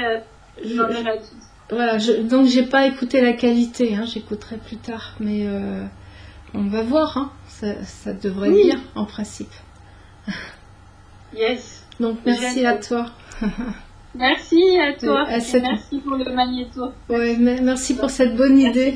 voilà, donc j'ai pas écouté la qualité, hein, j'écouterai plus tard, mais on va voir, hein, ça devrait être bien en principe. Yes. Donc merci génial. à toi. Merci à toi. Cette... Merci pour le magnéto. Ouais, merci pour cette bonne idée.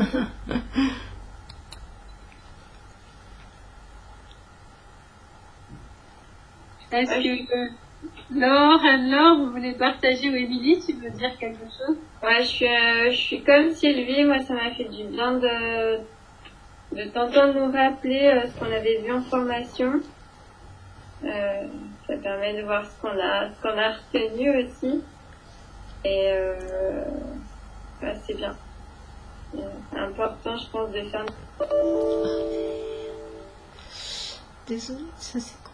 Est-ce que Laure, vous voulez partager, ou Émilie, tu veux dire quelque chose? Ouais, je suis comme Sylvie. Moi, ça m'a fait du bien de t'entendre nous rappeler ce qu'on avait vu en formation. Ça permet de voir ce qu'on a retenu aussi. Et c'est bien. C'est important, je pense, de faire. Désolée, ça c'est quoi?